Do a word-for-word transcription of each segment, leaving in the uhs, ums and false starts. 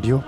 رادیو.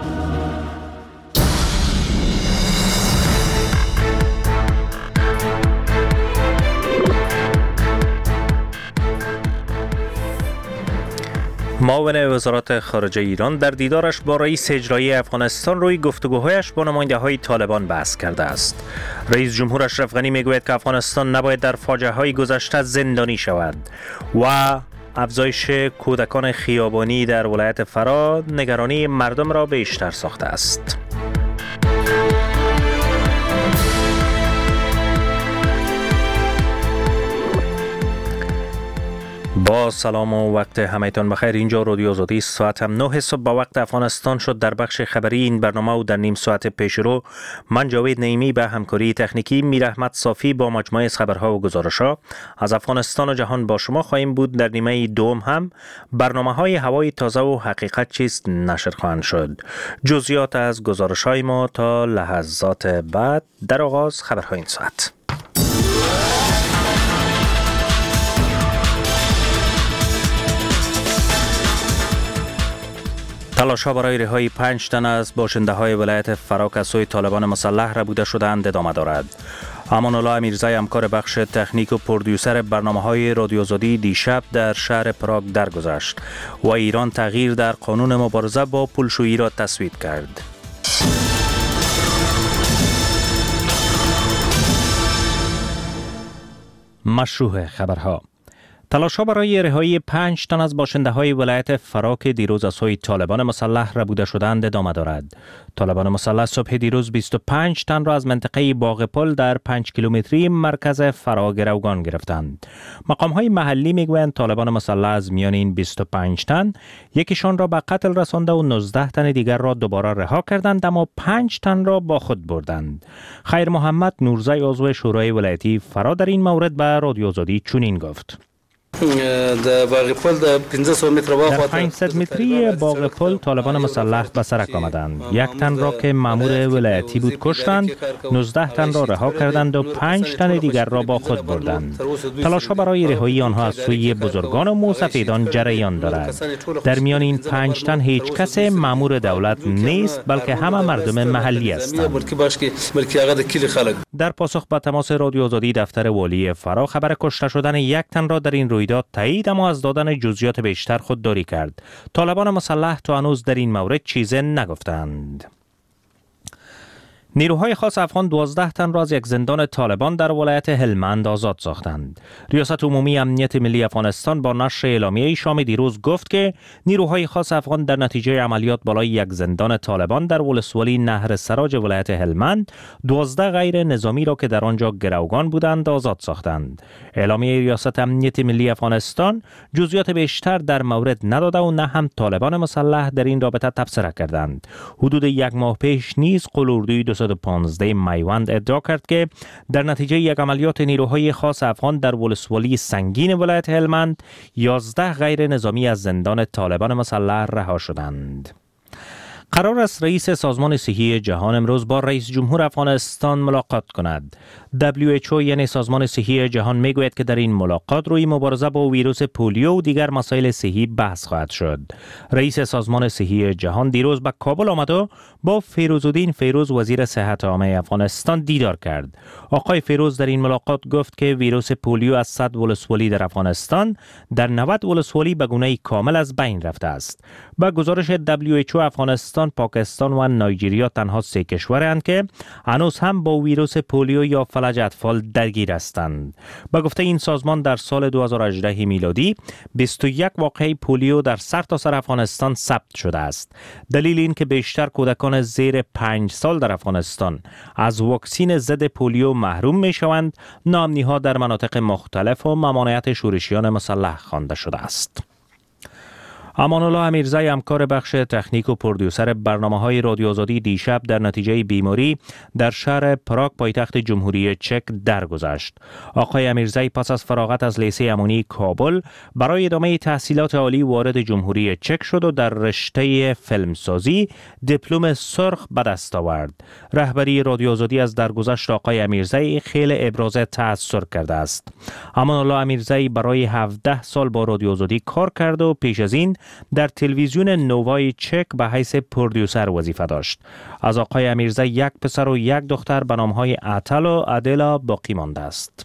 معاون وزارت خارجه ایران در دیدارش با رئیس اجرایی افغانستان روی گفتگوهایش با نماینده‌های طالبان بحث کرده است. رئیس جمهور اشرف غنی میگوید که افغانستان نباید در فاجعه‌های گذشته زندانی شود و افزایش کودکان خیابانی در ولایت فرا نگرانی مردم را بیشتر ساخته است. با سلام و وقت همه‌تان بخیر. اینجا رادیو آزادی است. ساعت هم نه صبح با وقت افغانستان شد. در بخش خبری این برنامه و در نیم ساعت پیش رو من جاوید نعیمی به همکاری تکنیکی، میر احمد صافی با مجموعه از خبرها و گزارش‌ها از افغانستان و جهان با شما خواهیم بود. در نیمه دوم هم برنامه‌های هوای تازه و حقیقت چیست نشر خواهند شد. جزئیات از گزارش‌های ما تا لحظات بعد. در آغاز خبرهای این ساعت. تلاش‌ها برای رهایی پنج تن از باشنده‌های ولایت فرا که سوی طالبان مسلح ربوده شدند ادامه دارد. امان الله امیرزی، همکار بخش تکنیک و پرودیوسر برنامه‌های رادیو آزادی، دیشب در شهر پراگ درگذشت و ایران تغییر در قانون مبارزه با پولشویی را تصویب کرد. مشروع خبرها. تلاش‌ها برای رهایی پنج تن از باشنده‌های ولایت فرا که دیروز از سوی طالبان مسلح ربوده شدند ادامه دارد. طالبان مسلح صبح دیروز بیست و پنج تن را از منطقه باغپل در پنج کیلومتری مرکز فرا گروگان گرفتند. مقام‌های محلی میگویند طالبان مسلح از میان این بیست و پنج تن یکیشان را به قتل رسانده و نوزده تن دیگر را دوباره رها کردند، اما پنج تن را با خود بردند. خیر محمد نورزی، عضو شورای ولایتی فرا، در این مورد به رادیو آزادی چنین گفت: در باغپل در پانصد متر در پانصد متری باغپل طالبان مسلح به سرک آمدند. یک تن را که مامور ولایتی بود کشتند، نوزده تن را رها کردند و پنج تن دیگر را با خود بردند. تلاش‌ها برای رهایی آنها از سوی بزرگان و موسفیدان جریان دارد. در میان این پنج تن هیچ کس مامور دولت نیست، بلکه همه مردم محلی هستند. در پاسخ به تماس رادیو آزادی، دفتر والی فرا خبر کشته شدن یک تن را در این رویداد تایید، اما از دادن جزئیات بیشتر خودداری کرد. طالبان مسلح تا هنوز در این مورد چیزی نگفتند. نیروهای خاص افغان دوازده تن را از یک زندان طالبان در ولایت هلمند آزاد ساختند. ریاست عمومی امنیت ملی افغانستان با نشر اعلامیه شام دیروز گفت که نیروهای خاص افغان در نتیجه عملیات بالای یک زندان طالبان در ولسوالی نهر سراج ولایت هلمند دوازده غیر نظامی را که در آنجا گروگان بودند آزاد ساختند. اعلامیه ریاست امنیت ملی افغانستان جزئیات بیشتر در مورد نداده و نه هم طالبان مسلح در این رابطه تبصره کردند. حدود یک ماه پیش نیز قلوردوی دویست و پانزده میوند ادعا کرد که در نتیجه یک عملیات نیروهای خاص افغان در ولسوالی سنگین ولایت هلمند یازده غیر نظامی از زندان طالبان مسلح رها شدند. قرار است رئیس سازمان صحی جهان امروز با رئیس جمهور افغانستان ملاقات کند. دبلیو اچ او یعنی سازمان صحی جهان میگوید که در این ملاقات روی مبارزه با ویروس پولیو و دیگر مسائل صحی بحث خواهد شد. رئیس سازمان صحی جهان دیروز به کابل آمد و با فیروزالدین فیروز وزیر صحت عامه افغانستان دیدار کرد. آقای فیروز در این ملاقات گفت که ویروس پولیو از صد ولسوالی در افغانستان در نود ولسوالی به گونه کامل از بین رفته است. با گزارش دبلیو اچ او افغانستان، پاکستان و نایجریا تنها سه کشورند که هنوز هم با ویروس پولیو یا فلج اطفال درگیر هستند. با گفته این سازمان در سال دو هزار و هجده میلادی بیست و یک واقعه پولیو در سرتاسر افغانستان ثبت شده است. دلیل این که بیشتر کودکان زیر پنج سال در افغانستان از واکسین ضد پولیو محروم می شوند، ناامنی‌ها در مناطق مختلف و ممانعت شورشیان مسلح خوانده شده است. امان الله امیرزی، همکار بخش تکنیک و پرودیوسر برنامه‌های رادیو آزادی، دیشب در نتیجه بیماری در شهر پراگ پایتخت جمهوری چک درگذشت. آقای امیرزی پس از فراغت از لیسه امانی کابل برای ادامه تحصیلات عالی وارد جمهوری چک شد و در رشته فیلمسازی دیپلم سرخ به دست آورد. رهبری رادیو آزادی از درگذشت آقای امیرزی خیلی ابراز تأثر کرده است. امان الله امیرزی برای هفده سال با رادیو آزادی کار کرد و پیش از این در تلویزیون نوای چک به حیث پرودیوسر وظیفه داشت. از آقای امیرزی یک پسر و یک دختر به نامهای عطل و عدلا باقی مانده است.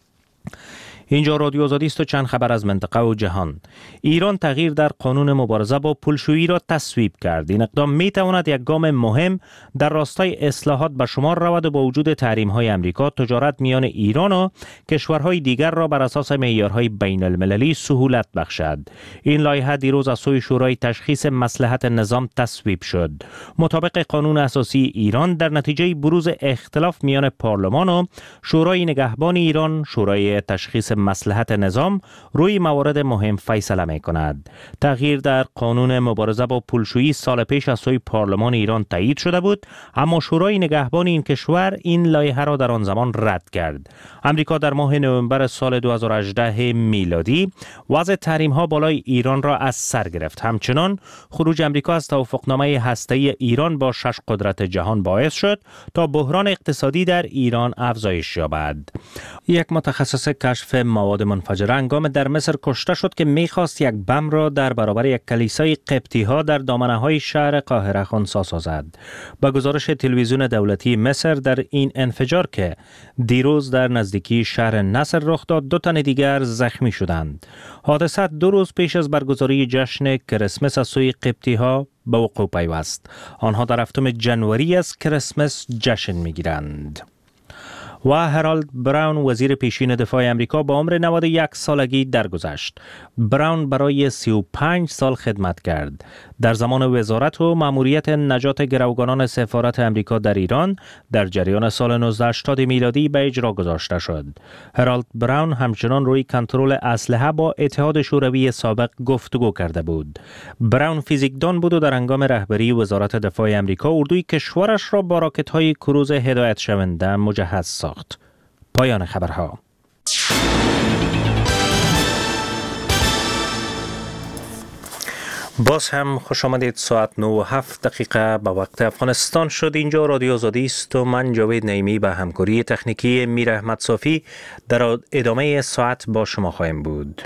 اینجا رادیو آزادی است و چند خبر از منطقه و جهان. ایران تغییر در قانون مبارزه با پولشویی را تصویب کرد. این اقدام می تواند یک گام مهم در راستای اصلاحات به شمار رود و با وجود تحریم های امریکا تجارت میان ایران و کشورهای دیگر را بر اساس معیارهای بین المللی سهولت بخشد. این لایحه دیروز از سوی شورای تشخیص مصلحت نظام تصویب شد. مطابق قانون اساسی ایران در نتیجه بروز اختلاف میان پارلمان و شورای نگهبان ایران، شورای تشخیص مصلحت نظام روی موارد مهم فیصله می کند. تغییر در قانون مبارزه با پولشویی سال پیش از سوی پارلمان ایران تایید شده بود، اما شورای نگهبان این کشور این لایحه را در آن زمان رد کرد. امریکا در ماه نوامبر سال دو هزار و هجده میلادی وضع تحریم ها بالای ایران را از سر گرفت. همچنان خروج امریکا از توافقنامه هسته‌ای ایران با شش قدرت جهان باعث شد تا بحران اقتصادی در ایران افزایش یابد. یک متخصص کشف مواد منفجره هنگام در مصر کشته شد که میخواست یک بم را در برابر یک کلیسای قبطی ها در دامنه های شهر قاهره خنثی سازد. با گزارش تلویزیون دولتی مصر در این انفجار که دیروز در نزدیکی شهر نصر رخ داد، دو تن دیگر زخمی شدند. حادثه دو روز پیش از برگزاری جشن کریسمس از سوی قبطی ها به وقوع پیوست. آنها در هفتم ژانویه از کریسمس جشن میگیرند. و هرالد براون وزیر پیشین دفاع امریکا با عمر نود و یک سالگی درگذشت. براون برای سی و پنج سال خدمت کرد. در زمان وزارت و مأموریت نجات گروگانان سفارت امریکا در ایران در جریان سال نوزده هشتاد میلادی به اجرا گذاشته شد. هرالد براون همچنان روی کنترل اسلحه با اتحاد شوروی سابق گفتگو کرده بود. براون فیزیکدان بود و در هنگام رهبری وزارت دفاع امریکا اردوی کشورش را با راکت‌های کروز هدایت شونده مجهز ساخت. پایان خبرها. باز هم خوش آمدید. ساعت نه و هفت دقیقه به وقت افغانستان شد. اینجا رادیو آزادی است و من جاوید نعیمی به همکاری تکنیکی میر احمد صافی در ادامه ساعت با شما خواهیم بود.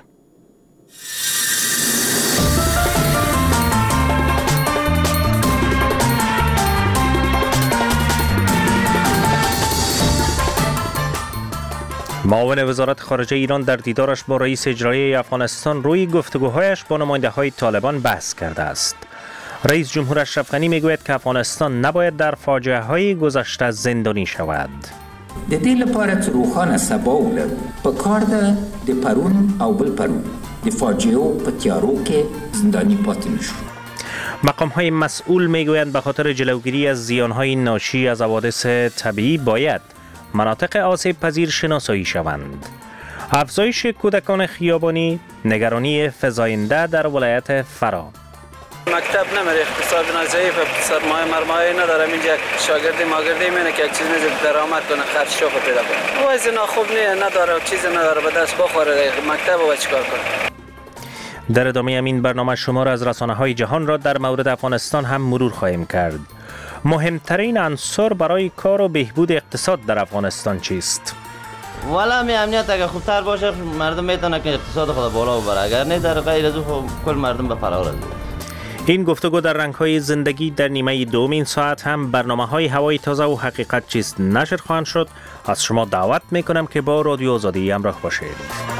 معاون وزارت خارجه ایران در دیدارش با رئیس اجرایی افغانستان روی گفتگوهایش با نماینده‌های طالبان بحث کرده است. رئیس جمهور اشرف غنی میگوید که افغانستان نباید در فاجعه‌های گذشته زندانی شود. د دې لپاره چې روښانه سبا ولرو پکار ده د پرون او بل پرون د فاجعو په تیارو کې زندانی پاتې نشو. مقام‌های مسئول میگویند به خاطر جلوگیری از زیان‌های ناشی از حوادث طبیعی باید مناطق آسیب پذیر شناسایی شوند. افزایش کودکان خیابانی، نگرانی فزاینده در ولایت فرا. مکتب نمیره، اقتصاد ضعیف، سرمایه مرمایه نداره، اینجا شاگردی ماگردی میونه که یک چیز نیست درآمد کنه، خرجشو پیدا کنه. وضع ناخوب نه، نداره چیزی نداره به دست بخوره، مکتب و چیکار کنه. در ادامه این برنامه شمار از رسانه‌های جهان را در مورد افغانستان هم مرور خواهیم کرد. مهمترین عنصر برای کار و بهبود اقتصاد در افغانستان چیست؟ والا می امنیت اگه خوبتر باشه مردم میتونه که اقتصاد خود بالا ببره، اگر نه در غیر از اون کل مردم به فرار است. این گفتگو در رنگ‌های زندگی در نیمه دوم این ساعت هم برنامه‌های هوای تازه و حقیقت چیست نشر خواهند شد. از شما دعوت میکنم که با رادیو آزادی همراه باشید.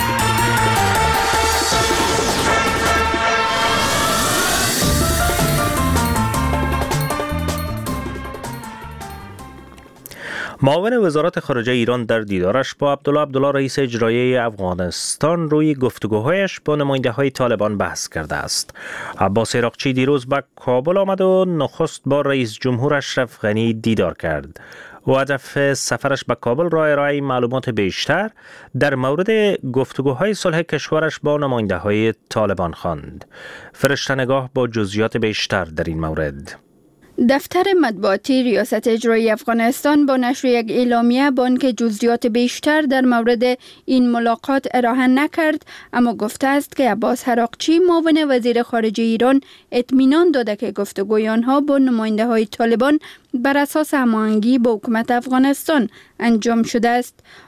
معاون وزارت خارجه ایران در دیدارش با عبدالله عبدالله رئیس اجرایی افغانستان روی گفتگوهایش با نماینده‌های طالبان بحث کرده است. عباس عراقچی دیروز به کابل آمد و نخست با رئیس جمهور اشرف غنی دیدار کرد. او هدف سفرش به کابل را ارائه معلومات بیشتر در مورد گفتگوهای صلح کشورش با نماینده‌های طالبان خواند. فرشته نگاه با جزئیات بیشتر در این مورد. دفتر مطبوعاتی ریاست اجرایی افغانستان با نشر یک اعلامیه با آنکه جزئیات بیشتر در مورد این ملاقات ارائه نکرد، اما گفته است که عباس عراقچی معاون وزیر خارجه ایران اطمینان داده که گفتگوی آنها با نماینده های طالبان بر اساس هماهنگی با حکومت افغانستان انجام شده است.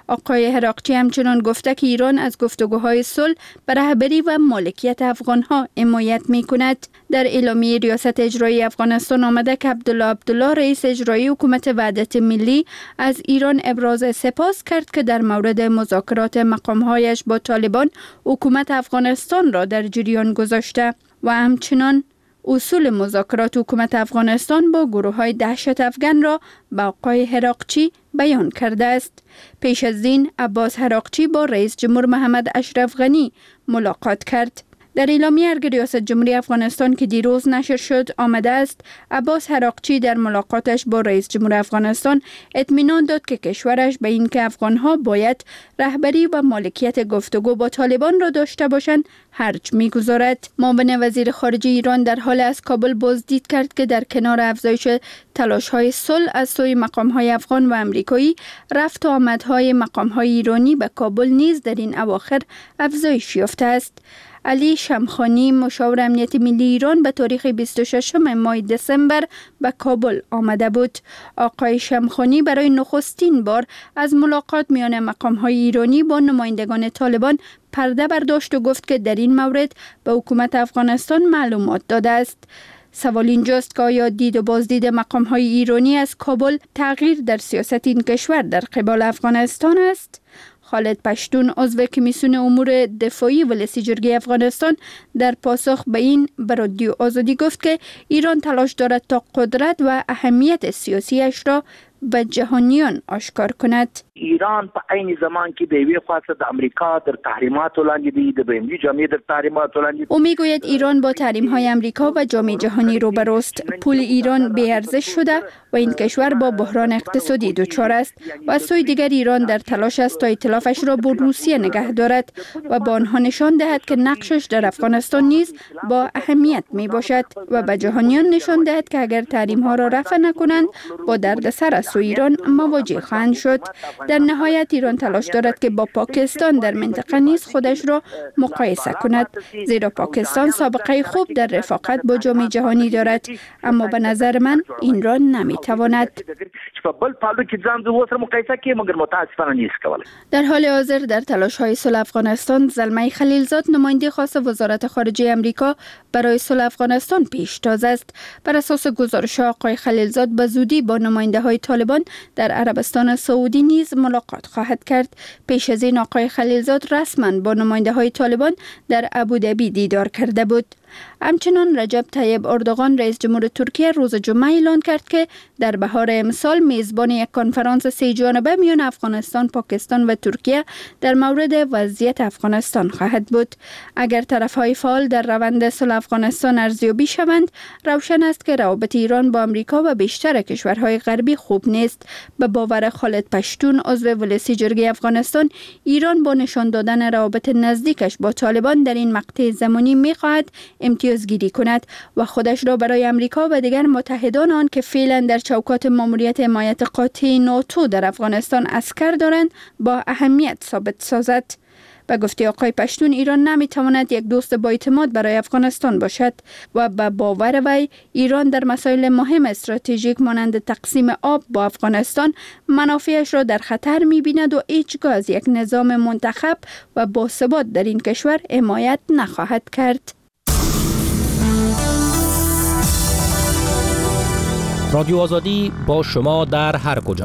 آقای هراقچی همچنان گفته که ایران از گفتگوهای صلح به رهبری و مالکیت افغانها حمایت می‌کند. در اعلامیه ریاست اجرایی افغانستان آمده که عبدالله عبدالله رئیس اجرایی حکومت وحدت ملی از ایران ابراز سپاس کرد که در مورد مذاکرات مقام‌هایش با طالبان حکومت افغانستان را در جریان گذاشته و همچنان اصول مذاکرات حکومت افغانستان با گروه‌های دهشت افغان را به آقای هراقچی بیان کرده است. پیش از این عباس هراقچی با رئیس جمهور محمد اشرف غنی ملاقات کرد. در اعلامیه ارگ ریاست جمهوری افغانستان که دیروز نشر شد آمده است عباس هراقچی در ملاقاتش با رئیس جمهور افغانستان اطمینان داد که کشورش به این که افغانها باید رهبری و مالکیت گفتگو با طالبان را داشته باشند هرج می‌گذارد. معاون وزیر خارجه ایران در حال از کابل بازدید کرد که در کنار افزایش تلاش‌های صلح از سوی مقام‌های افغان و امریکایی، رفت و آمدهای مقام‌های ایرانی به کابل نیز در این اواخر افزایش یافته است. علی شمخانی مشاور امنیت ملی ایران به تاریخ بیست و ششم ماه دسامبر به کابل آمده بود. آقای شمخانی برای نخستین بار از ملاقات میان مقام‌های ایرانی با نمایندگان طالبان پرده برداشت و گفت که در این مورد به حکومت افغانستان معلومات داده است. سوال اینجاست که آیا دید و بازدید مقام‌های ایرانی از کابل تغییر در سیاست این کشور در قبال افغانستان است؟ خالد پشتون عضو کمیسیون امور دفاعی ولسی جرگه افغانستان در پاسخ به این به رادیو آزادی گفت که ایران تلاش دارد تا قدرت و اهمیت سیاسیش را به جهانیان آشکار کند. ایران په عین زمان کې د یوې خاصه د امریکا در تحریمات وړاندې دی، د بین‌المللي جامعه در تحریمات وړاندې. او میگوید ایران با تحریم‌های امریکا و جامعه جهانی روبروست. پول ایران بی ارزش شده و این کشور با بحران اقتصادی دچار است و از سوی دیگر ایران در تلاش است تا ائتلافش را با روسیه نگه دارد و با آنها نشان دهد که نقشش در افغانستان نیز با اهمیت می باشد و به جهانیان نشان دهد که اگر تحریم‌ها را رفع نکنند با دردسر از سوی ایران مواجه خواهند شد. در نهایت ایران تلاش دارد که با پاکستان در منطقه نیز خودش را مقایسه کند، زیرا پاکستان سابقه خوب در رفاقت با جامعه جهانی دارد، اما به نظر من این را نمیتواند. در حال حاضر در تلاش‌های صلح افغانستان زلمه خلیلزاد نماینده خاص وزارت خارجه آمریکا برای صلح افغانستان پیشتاز است. بر اساس گزارش آقای خلیلزاد به زودی با نماینده‌های طالبان در عربستان سعودی نیز ملاقات خواهد کرد. پیش از این آقای خلیلزاد رسما با نماینده‌های طالبان در ابوظبی دیدار کرده بود. همچنان رجب طیب اردوغان رئیس جمهور ترکیه روز جمعه اعلان کرد که در بهار امسال میزبان یک کنفرانس سه جانبه میان افغانستان، پاکستان و ترکیه در مورد وضعیت افغانستان خواهد بود. اگر طرفهای فعال در روند صلح افغانستان ارزیابی شوند، روشن است که روابط ایران با آمریکا و بیشتر کشورهای غربی خوب نیست. به باور خالد پشتون عضو ولسی جرگه افغانستان، ایران با نشان دادن روابط نزدیکش با طالبان در این مقطع زمانی می‌خواهد امتیازگیری کند و خودش را برای امریکا و دیگر متحدان آن که فعلا در چوکات ماموریت حمایت قاطع ناتو در افغانستان عسکر دارند با اهمیت ثابت سازد. به گفته آقای پشتون، ایران نمیتواند یک دوست با اعتماد برای افغانستان باشد و به باور وی ایران در مسائل مهم استراتژیک مانند تقسیم آب با افغانستان منافعش را در خطر می‌بیند و هیچگاه از یک نظام منتخب و باثبات در این کشور حمایت نخواهد کرد. رادیو آزادی با شما در هر کجا.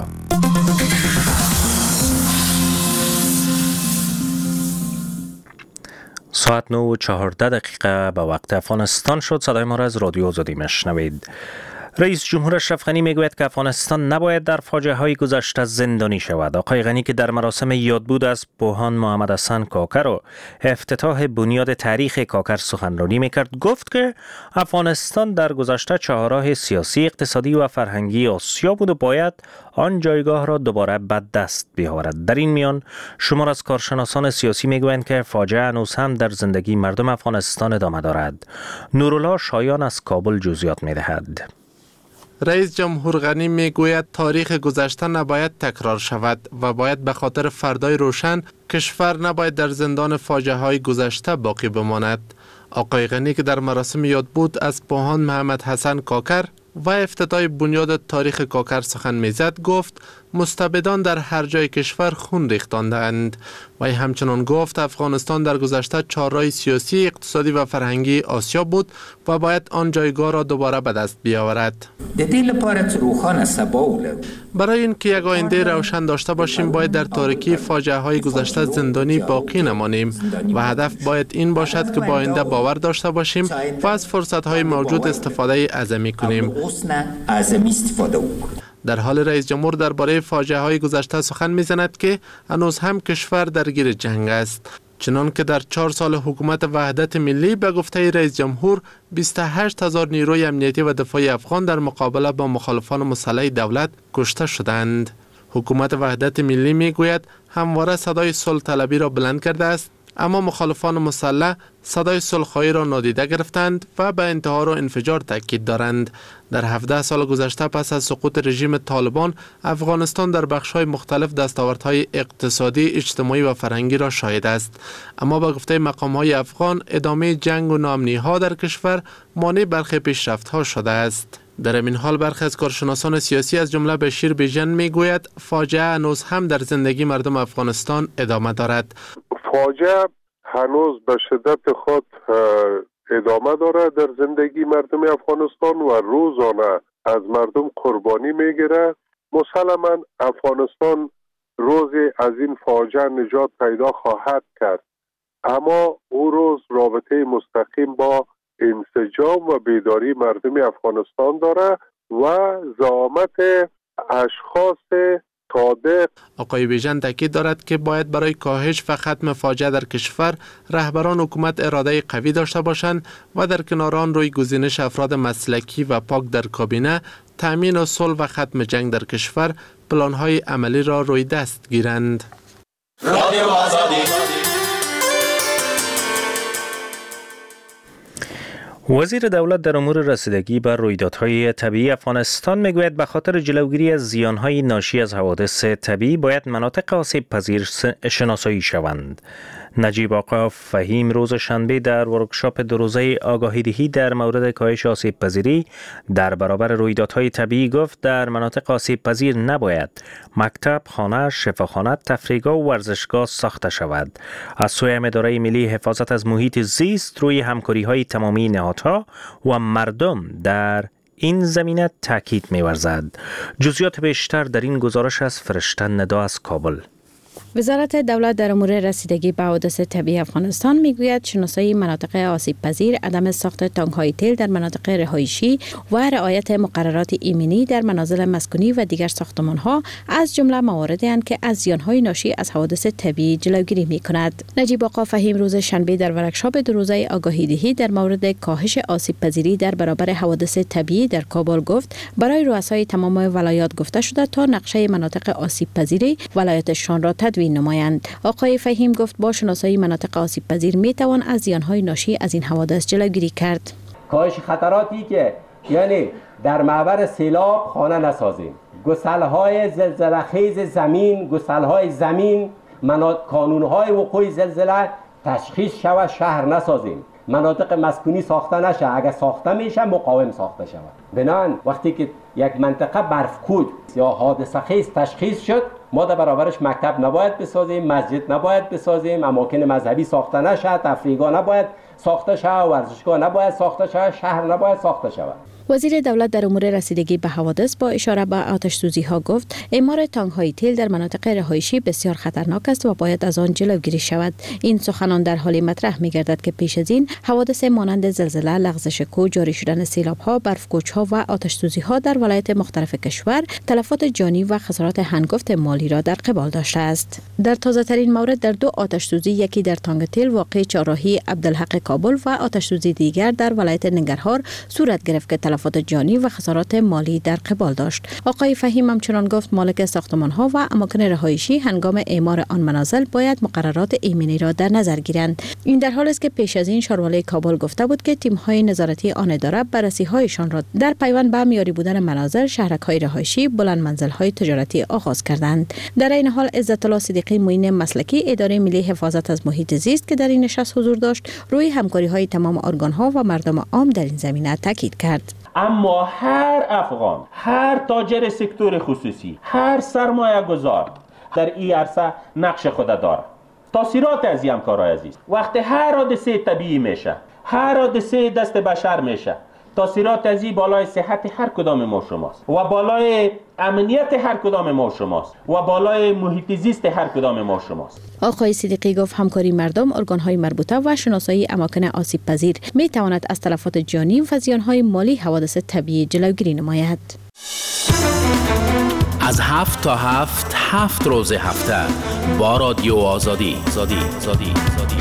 ساعت نه و چهارده دقیقه به وقت افغانستان شد. صدای ما را از رادیو آزادی میشنوید. رئیس جمهور اشرف غنی میگوید که افغانستان نباید در فاجعه های گذشته زندانی شود. آقای غنی که در مراسم یادبود از پوهان محمد حسن کاکر و افتتاح بنیاد تاریخ کاکر سخنرانی میکرد، گفت که افغانستان در گذشته چهارراه سیاسی، اقتصادی و فرهنگی آسیا بود و باید آن جایگاه را دوباره به دست بیاورد. در این میان شمار از کارشناسان سیاسی میگویند که فاجعه هنوز هم در زندگی مردم افغانستان ادامه دارد. نورالله شایان از کابل جزئیات میدهد. رئیس جمهور غنی میگوید تاریخ گذشته نباید تکرار شود و باید به خاطر فردای روشن کشور نباید در زندان فاجعه های گذشته باقی بماند. آقای غنی که در مراسم یادبود از پوهان محمد حسن کاکر و افتتاح بنیاد تاریخ کاکر سخن میزد، گفت مستبدان در هر جای کشور خون ریختاندند. و همچنان گفت افغانستان در گذشته چهارراه سیاسی، اقتصادی و فرهنگی آسیا بود و باید آن جایگاه را دوباره به دست بیاورد. برای اینکه یک آینده روشن داشته باشیم باید در تاریکی فاجعه های گذشته زندانی باقی نمانیم و هدف باید این باشد که با آینده باور داشته باشیم و از فرصت های موجود استفاده اعظمی کنیم. در حال رئیس جمهور درباره فاجعه های گذشته سخن میزند که هنوز هم کشور درگیر جنگ است. چنان که در چهار سال حکومت وحدت ملی به گفته رئیس جمهور بیست و هشت هزار نیروی امنیتی و دفاعی افغان در مقابله با مخالفان مسلح دولت کشته شدند. حکومت وحدت ملی میگوید همواره صدای صلح طلبی را بلند کرده است، اما مخالفان مسلح صدای صلح‌خواهی را نادیده گرفتند و به انتحار و انفجار تاکید دارند. در هفده سال گذشته پس از سقوط رژیم طالبان، افغانستان در بخش‌های مختلف دستاوردهای اقتصادی، اجتماعی و فرهنگی را شاهد است. اما با گفته مقام‌های افغان، ادامه جنگ و ناامنی‌ها در کشور مانع برخی پیشرفت‌ها شده است. در این حال برخی از کارشناسان سیاسی از جمله بشیر بیژن میگوید فاجعه هنوز هم در زندگی مردم افغانستان ادامه دارد. فاجعه هنوز به شدت خود ادامه داره در زندگی مردم افغانستان و روزانه از مردم قربانی میگیره. مسلما افغانستان روزی از این فاجعه نجات پیدا خواهد کرد، اما او روز رابطه مستقیم با انسجام و بیداری مردم افغانستان داره و زعامت اشخاص صادق. آقای بیژن تاکید دارد که باید برای کاهش و ختم فاجعه در کشور رهبران حکومت اراده قوی داشته باشند و در کنار آن روی گزینش افراد مسلکی و پاک در کابینه، تامین و صلح و ختم جنگ در کشور پلان‌های عملی را روی دست گیرند. رادیو آزادی. وزیر دولت در امور رسیدگی به رویدادهای طبیعی افغانستان میگوید به خاطر جلوگیری از زیانهای ناشی از حوادث طبیعی باید مناطق آسیب پذیر شناسایی شوند. نجیب آقا فهیم روز شنبه در ورکشاپ دو روزه آگاهی دهی در مورد کاهش آسیب پذیری در برابر رویدادهای طبیعی گفت در مناطق آسیب پذیر نباید مکتب، خانه، شفاخانه، تفریحگاه و ورزشگاه ساخته شود. از سوی اداره ملی حفاظت از محیط زیست روی همکاری‌های تمامی نهادها و مردم در این زمینه تاکید می‌ورزد. جزئیات بیشتر در این گزارش از فرشته ندا از کابل. وزارت دولت در امور رسیدگی به حوادث طبیعی افغانستان میگوید شناسایی مناطق آسیب پذیر، عدم ساخت تانک‌های تیل در مناطق رهایشی و رعایت مقررات ایمنی در منازل مسکونی و دیگر ساختمان‌ها از جمله مواردی اند که از زیان‌های ناشی از حوادث طبیعی جلوگیری می‌کند. نجیب آقا فهیم روز شنبه در ورکشاپ دو روزه آگاهی دهی در مورد کاهش آسیب پذیری در برابر حوادث طبیعی در کابل گفت برای رؤسای تمام ولایات گفته شده تا نقشه مناطق آسیب پذیری ولایتشان را تدوین نمایند. آقای فهیم گفت با شناسایی مناطق آسیب پذیر می توان از زیانهای ناشی از این حوادث جلوگیری کرد. کاهش خطراتی که یعنی در معبر سیلاب خانه نسازیم، گسل‌های زلزله‌خیز زمین، گسل‌های زمین، کانون‌های وقوع زلزله تشخیص شود، شهر نسازیم. مناطق مسکونی ساخته نشه، اگر ساخته میشه مقاوم ساخته شود. بنابراین وقتی که یک منطقه برفکود یا حادثه خیز تشخیص شد، ما در برابرش مکتب نباید بسازیم، مسجد نباید بسازیم، اماکن مذهبی ساخته نشه، تفریحگاه نباید ساخته شود، ورزشگاه نباید ساخته شود، شهر نباید ساخته شود. وزیر دولت در امور رسیدگی به حوادث با اشاره به آتش سوزی ها گفت اعمار تانک‌های تیل در مناطق رهایشی بسیار خطرناک است و باید از آن جلوگیری شود. این سخنان در حالی مطرح می‌گردد که پیش از این حوادث مانند زلزله، لغزش کوه، جاری شدن سیلاب‌ها، برف‌کوچ‌ها و آتش سوزی‌ها در ولایت مختلف کشور تلفات جانی و خسارات هنگفت مالی را در قبال داشته است. در تازه‌ترین مورد در دو آتش سوزی، یکی در تانگ تیل واقع چهارراهی عبدالحق کابل و آتش سوزی دیگر در ولایت ننگرهار صورت گرفت که تلفات جانی و خسارات مالی در قبال داشت. آقای فهیم همچنان گفت مالک ساختمان‌ها و اماکن رهایشی هنگام اعمار آن منازل باید مقررات ایمنی را در نظر گیرند. این در حالی است که پیش از این شاروالی کابل گفته بود که تیم‌های نظارتی آن اداره بررسی‌هایشان را در پیوند به معیاری بودن منازل، شهرک‌های رهایشی، بلند منزل‌های تجارتی آغاز کردند. در این حال عزت الله صدیقی معین مسلکی اداره ملی حفاظت از محیط زیست که در این نشست حضور داشت، روی همکاری‌های تمام ارگان‌ها و مردم عام در این زمینه تاکید کرد. اما هر افغان، هر تاجر سکتور خصوصی، هر سرمایه گذار در این عرصه نقش خود داره. تاثیرات از این همکارای عزیز، وقتی هر حادثه طبیعی میشه، هر حادثه دست بشر میشه، تاثیرات از این بالای صحت هر کدام ما شماست و بالای امنیت هر کدام ما شماست و بالای محیط زیست هر کدام ما شماست. آقای صدیقی گفت همکاری مردم، ارگان‌های مربوطه و شناسایی اماکن آسیب پذیر می تواند از تلفات جانی و زیان‌های مالی حوادث طبیعی جلوگیری نماید. از هفت تا هفت هفت روز هفته با رادیو آزادی زادی زادی زادی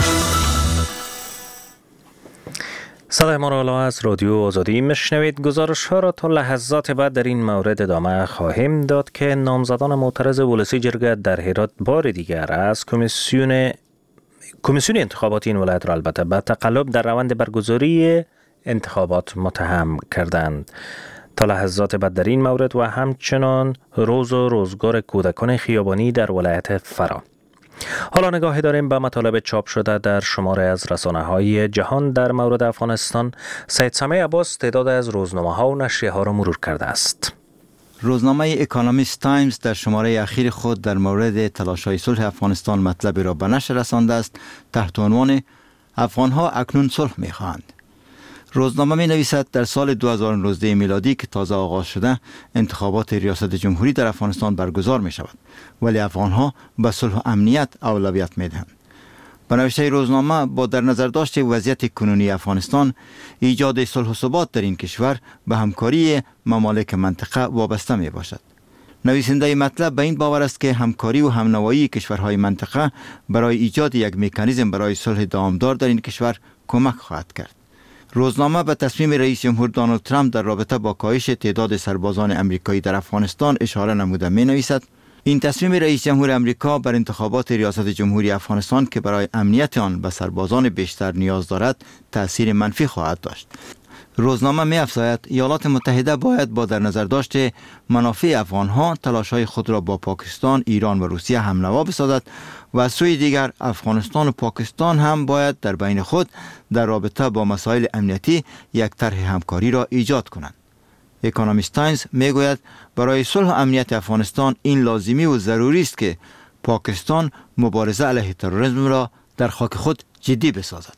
صدای ما را از رادیو آزادی میشنوید. گزارش ها را تا لحظات بعد در این مورد ادامه خواهیم داد که نامزدان معترض ولسی جرگه در هرات بار دیگر از کمیسیون کمیسیون انتخاباتی این ولایت را البته به تقلب در روند برگزاری انتخابات متهم کردند. تا لحظات بعد در این مورد و همچنان روز و روزگار کودکان خیابانی در ولایت فرا. حالا نگاهی داریم به مطالب چاپ شده در شماره از رسانه‌های جهان در مورد افغانستان. سید سمیع عباس تعداد از روزنامه‌ها و نشریه‌ها را مرور کرده است. روزنامه اکونومیست تایمز در شماره اخیر خود در مورد تلاش‌های صلح افغانستان مطلبی را به نشر رسانده است تحت عنوان افغان‌ها اکنون صلح می‌خواهند. روزنامه می نویسد در سال دو هزار و نوزده میلادی که تازه آغاز شده انتخابات ریاست جمهوری در افغانستان برگزار می شود، ولی افغانها به صلح و امنیت اولویت می دهند. به نوشته روزنامه با در نظر داشت وضعیت کنونی افغانستان، ایجاد صلح و ثبات در این کشور به همکاری ممالک منطقه وابسته می باشد. نویسنده مطلب به این باور است که همکاری و همنوایی کشورهای منطقه برای ایجاد یک مکانیزم برای صلح دامدار در این کشور کمک خواهد کرد. روزنامه به تصمیم رئیس جمهور دونالد ترامپ در رابطه با کاهش تعداد سربازان امریکایی در افغانستان اشاره نموده می نویسد این تصمیم رئیس جمهور امریکا بر انتخابات ریاست جمهوری افغانستان که برای امنیت آن به سربازان بیشتر نیاز دارد تأثیر منفی خواهد داشت. روزنامه می افزاید ایالات متحده باید با در نظر داشت منافع افغانها تلاش‌های خود را با پاکستان، ایران و روسیه همنوا بسازد و از سوی دیگر افغانستان و پاکستان هم باید در بین خود در رابطه با مسائل امنیتی یک طرح همکاری را ایجاد کنند. اکونومیست تایمز می گوید برای صلح و امنیت افغانستان این لازمی و ضروری است که پاکستان مبارزه علیه تروریسم را در خاک خود جدی بسازد.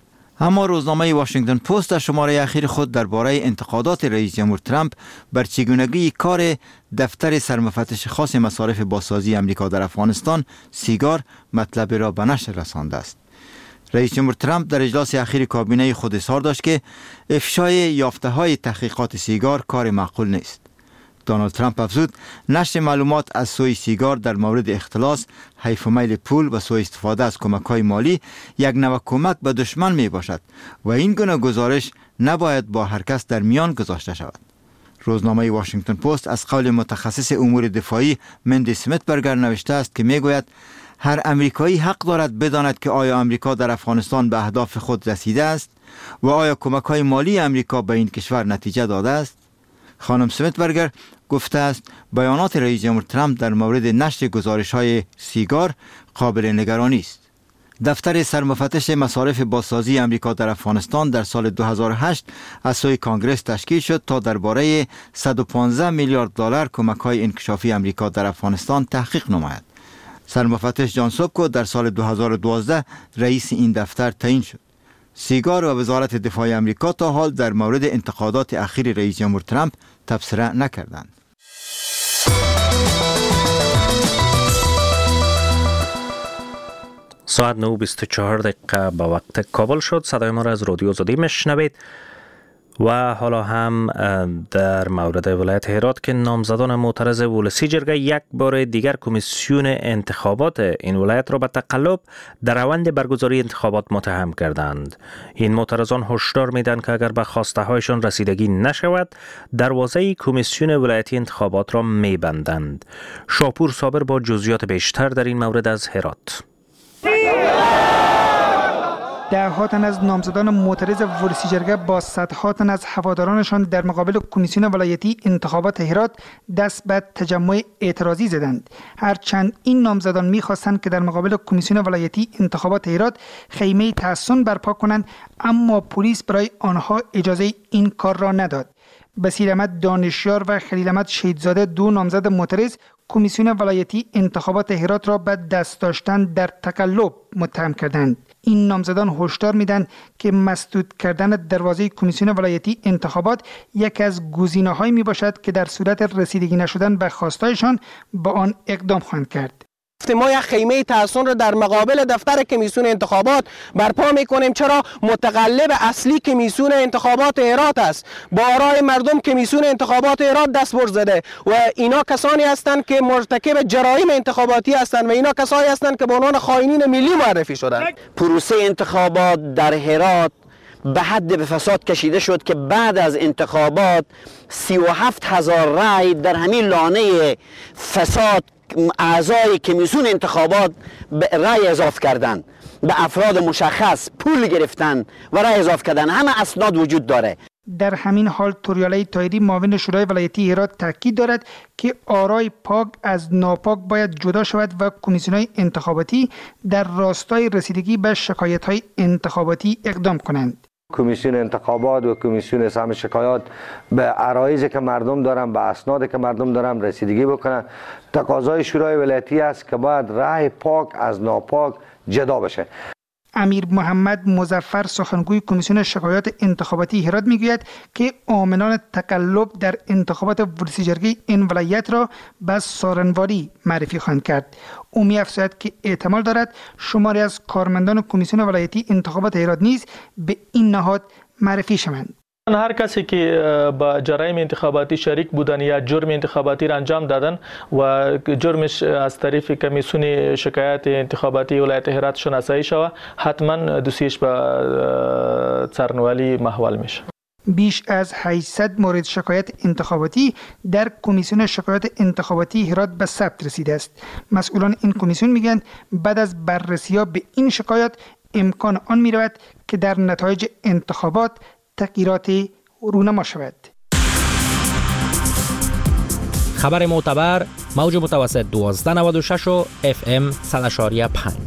اما روزنامه واشنگتن پست در شماره اخیر خود درباره انتقادات رئیس جمهور ترامپ بر چگونگی کار دفتر سرمفتش خاص مصارف بازسازی امریکا در افغانستان سیگار مطلب را به نشر رسانده است. رئیس جمهور ترامپ در اجلاس اخیر کابینه خود اظهار داشت که افشای یافته‌های تحقیقات سیگار کار معقول نیست. دونالد ترامپ افزود نشر معلومات از سوی سیگار در مورد اختلاس، حیف و میل پول و سوء استفاده از کمک‌های مالی یک نوع کمک به دشمن می باشد و این گونه گزارش نباید با هر کس در میان گذاشته شود. روزنامه واشنگتن پست از قول متخصص امور دفاعی مندی اسمیتبرگر نوشته است که میگوید هر امریکایی حق دارد بداند که آیا امریکا در افغانستان به اهداف خود رسیده است و آیا کمک‌های مالی امریکا به این کشور نتیجه داده است. خانم اسمیتبرگر گفته است بیانات رئیس جمهور ترامپ در مورد نشر گزارش‌های سیگار قابل نگرانی است. دفتر سرمفتش مصارف بازسازی امریکا در افغانستان در سال دو هزار و هشت از سوی کانگرس تشکیل شد تا درباره صد و پانزده میلیارد دلار کمک‌های انکشافی امریکا در افغانستان تحقیق نماید. سرمفتش جان سوبکو در سال دو هزار و دوازده رئیس این دفتر تعیین شد. سیگار و وزارت دفاع امریکا تا حال در مورد انتقادات اخیر رئیس جمهور ترامپ تبصره نکردند. ساعت نه و بیست و چهار دقیقه به وقت کابل شد. صدای ما را از رادیو آزادی میشنوید و حالا هم در مورد ولایت هرات که نامزدان معترض ولسی جرگه یک بار دیگر کمیسیون انتخابات این ولایت را به تقلب در روند برگزاری انتخابات متهم کردند. این معترضان هشدار میدن که اگر به خواسته هایشان رسیدگی نشود دروازه کمیسیون ولایتی انتخابات را میبندند. شاپور صابر با جزئیات بیشتر در این مورد از هرات. ده‌ها تن از نامزدان معترض ولسی جرگه با صدها تن از هوادارانشان در مقابل کمیسیون ولایتی انتخابات هرات دست به تجمع اعتراضی زدند. هرچند این نامزدان می‌خواستند که در مقابل کمیسیون ولایتی انتخابات هرات خیمه تحصن برپا کنند، اما پلیس برای آنها اجازه این کار را نداد. بصیر احمد دانشیار و خلیل احمد شهیدزاده دو نامزد معترض کمیسیون ولایتی انتخابات هرات را به دست داشتن در تقلب متهم کردند. این نامزدان هشدار میدن که مسدود کردن دروازه کمیسیون ولایتی انتخابات یک از گزینه‌هایی میباشد که در صورت رسیدگی نشدن به خواستایشان به آن اقدام خواهند کرد. ما یک خیمه تحصن را در مقابل دفتر کمیسیون انتخابات برپا میکنیم. چرا؟ متقلب اصلی کمیسیون انتخابات هرات است. با آرای مردم کمیسیون انتخابات هرات دستبرد زده و اینا کسانی هستند که مرتکب جرایم انتخاباتی هستند و اینا کسانی هستند که به عنوان خائنین ملی معرفی شدند. پروسه انتخابات در هرات به حد به فساد کشیده شد که بعد از انتخابات سی و هفت هزار رای در همین لانه فساد اعضای کمیسیون انتخابات رای اضافه کردن، به افراد مشخص پول گرفتن و رای اضافه کردن. همه اسناد وجود داره. در همین حال توریالی طاهری معاون شورای ولایتی هرات تاکید دارد که آرای پاک از ناپاک باید جدا شود و کمیسیون‌های انتخاباتی در راستای رسیدگی به شکایت‌های انتخاباتی اقدام کنند. کمیسیون انتخابات و کمیسیون سهم شکایات به عرایضی که مردم دارن، به اسنادی که مردم دارن رسیدگی بکنن. تقاضای شورای ولایتی است که باید رای پاک از ناپاک جدا بشه. امیر محمد مظفر سخنگوی کمیسیون شکایات انتخاباتی هرات میگوید که عاملان تقلب در انتخابات ولسی جرگه این ولایت را به سارنواری معرفی خواهند کرد. او می‌افزاید که احتمال دارد شماری از کارمندان کمیسیون ولایتی انتخابات هرات نیز به این نهاد معرفی شوند. هر کسی که با جرایم انتخاباتی شریک بودن یا جرم انتخاباتی را انجام دادن و جرمش از طریق کمیسیون شکایات انتخاباتی ولایت هرات شناسایی شود، حتما دوسیش به سارنواری محول میشه. بیش از هشتصد مورد شکایت انتخاباتی در کمیسیون شکایات انتخاباتی هرات به ثبت رسیده است. مسئولان این کمیسیون میگن بعد از بررسی‌ها به این شکایات امکان آن میرود که در نتایج انتخابات تغییراتی رونما شود. خبر معتبر موج متوسط دوازده نود و شش و اف ام صد و پنج.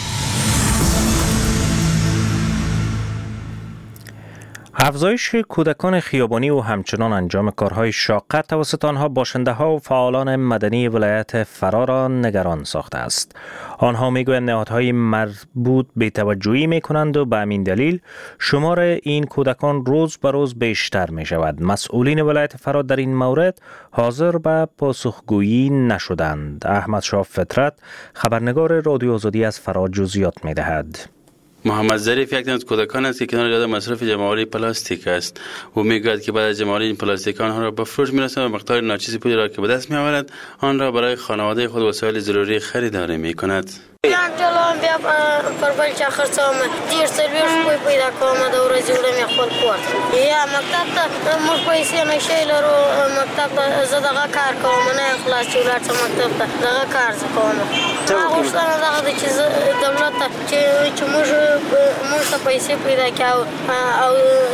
افزایش کودکان خیابانی و همچنان انجام کارهای شاق توسط آنها باشنده ها و فعالان مدنی ولایت فرا را نگران ساخته است. آنها میگویند نهادهای مربوط بی‌توجهی میکنند و به همین دلیل شمار این کودکان روز به روز بیشتر می شود. مسئولین ولایت فرا در این مورد حاضر به پاسخگویی نشدند. احمد شاه فطرت خبرنگار رادیو آزادی از فرا جزئیات می دهد. محمد ظریف یک از کودکان است که کنار جاده مصرف جمع‌آوری پلاستیک است. او میگوید که بعد از جمع‌آوری این پلاستیک آنها را به فروش می‌رساند و مقدار ناچیز پولی را که به دست می‌آورد آن را برای خانواده خود وسایل ضروری خریداری می‌کند. بیان جلوم بیا پر بل چا خرڅوم دیر سرویس کوی پیدا کوم د ورځې وړم خپل کور یا مکتب ته موږ پیسې نشي لرو مکتب ته زه دغه کار کوم نه خلاص چې ورته مکتب ته دغه کار کوم هغه څنګه دغه چې دولت چې چې موږ موږ ته پیسې پیدا کاو او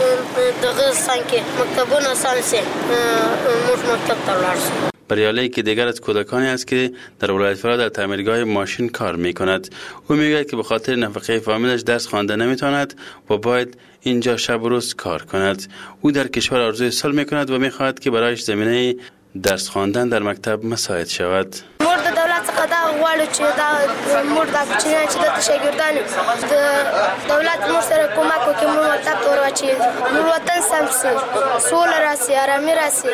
دغه څنګه مکتبونه سانسي موږ مکتب ته لاړو. بریالی که دیگر از کودکانی است که در ولایت فرا در تعمیرگاه ماشین کار می کند. او میگوید که به خاطر نفقه فامیلش درس خوانده نمیتواند و باید اینجا شب و روز کار کند. او در کشور آرزوی سال می کند و می خواهد که برایش زمینه درس خواندن در مکتب مساعد شود. مورد دولت څخه دا غواړو چې دا مورد د کوچنیانو چې د شاګردانو د دولت مور سره کومک وکړي موږ مکتب ته ورواچي موږ وطن سم شي سوله راسي آرامي راسي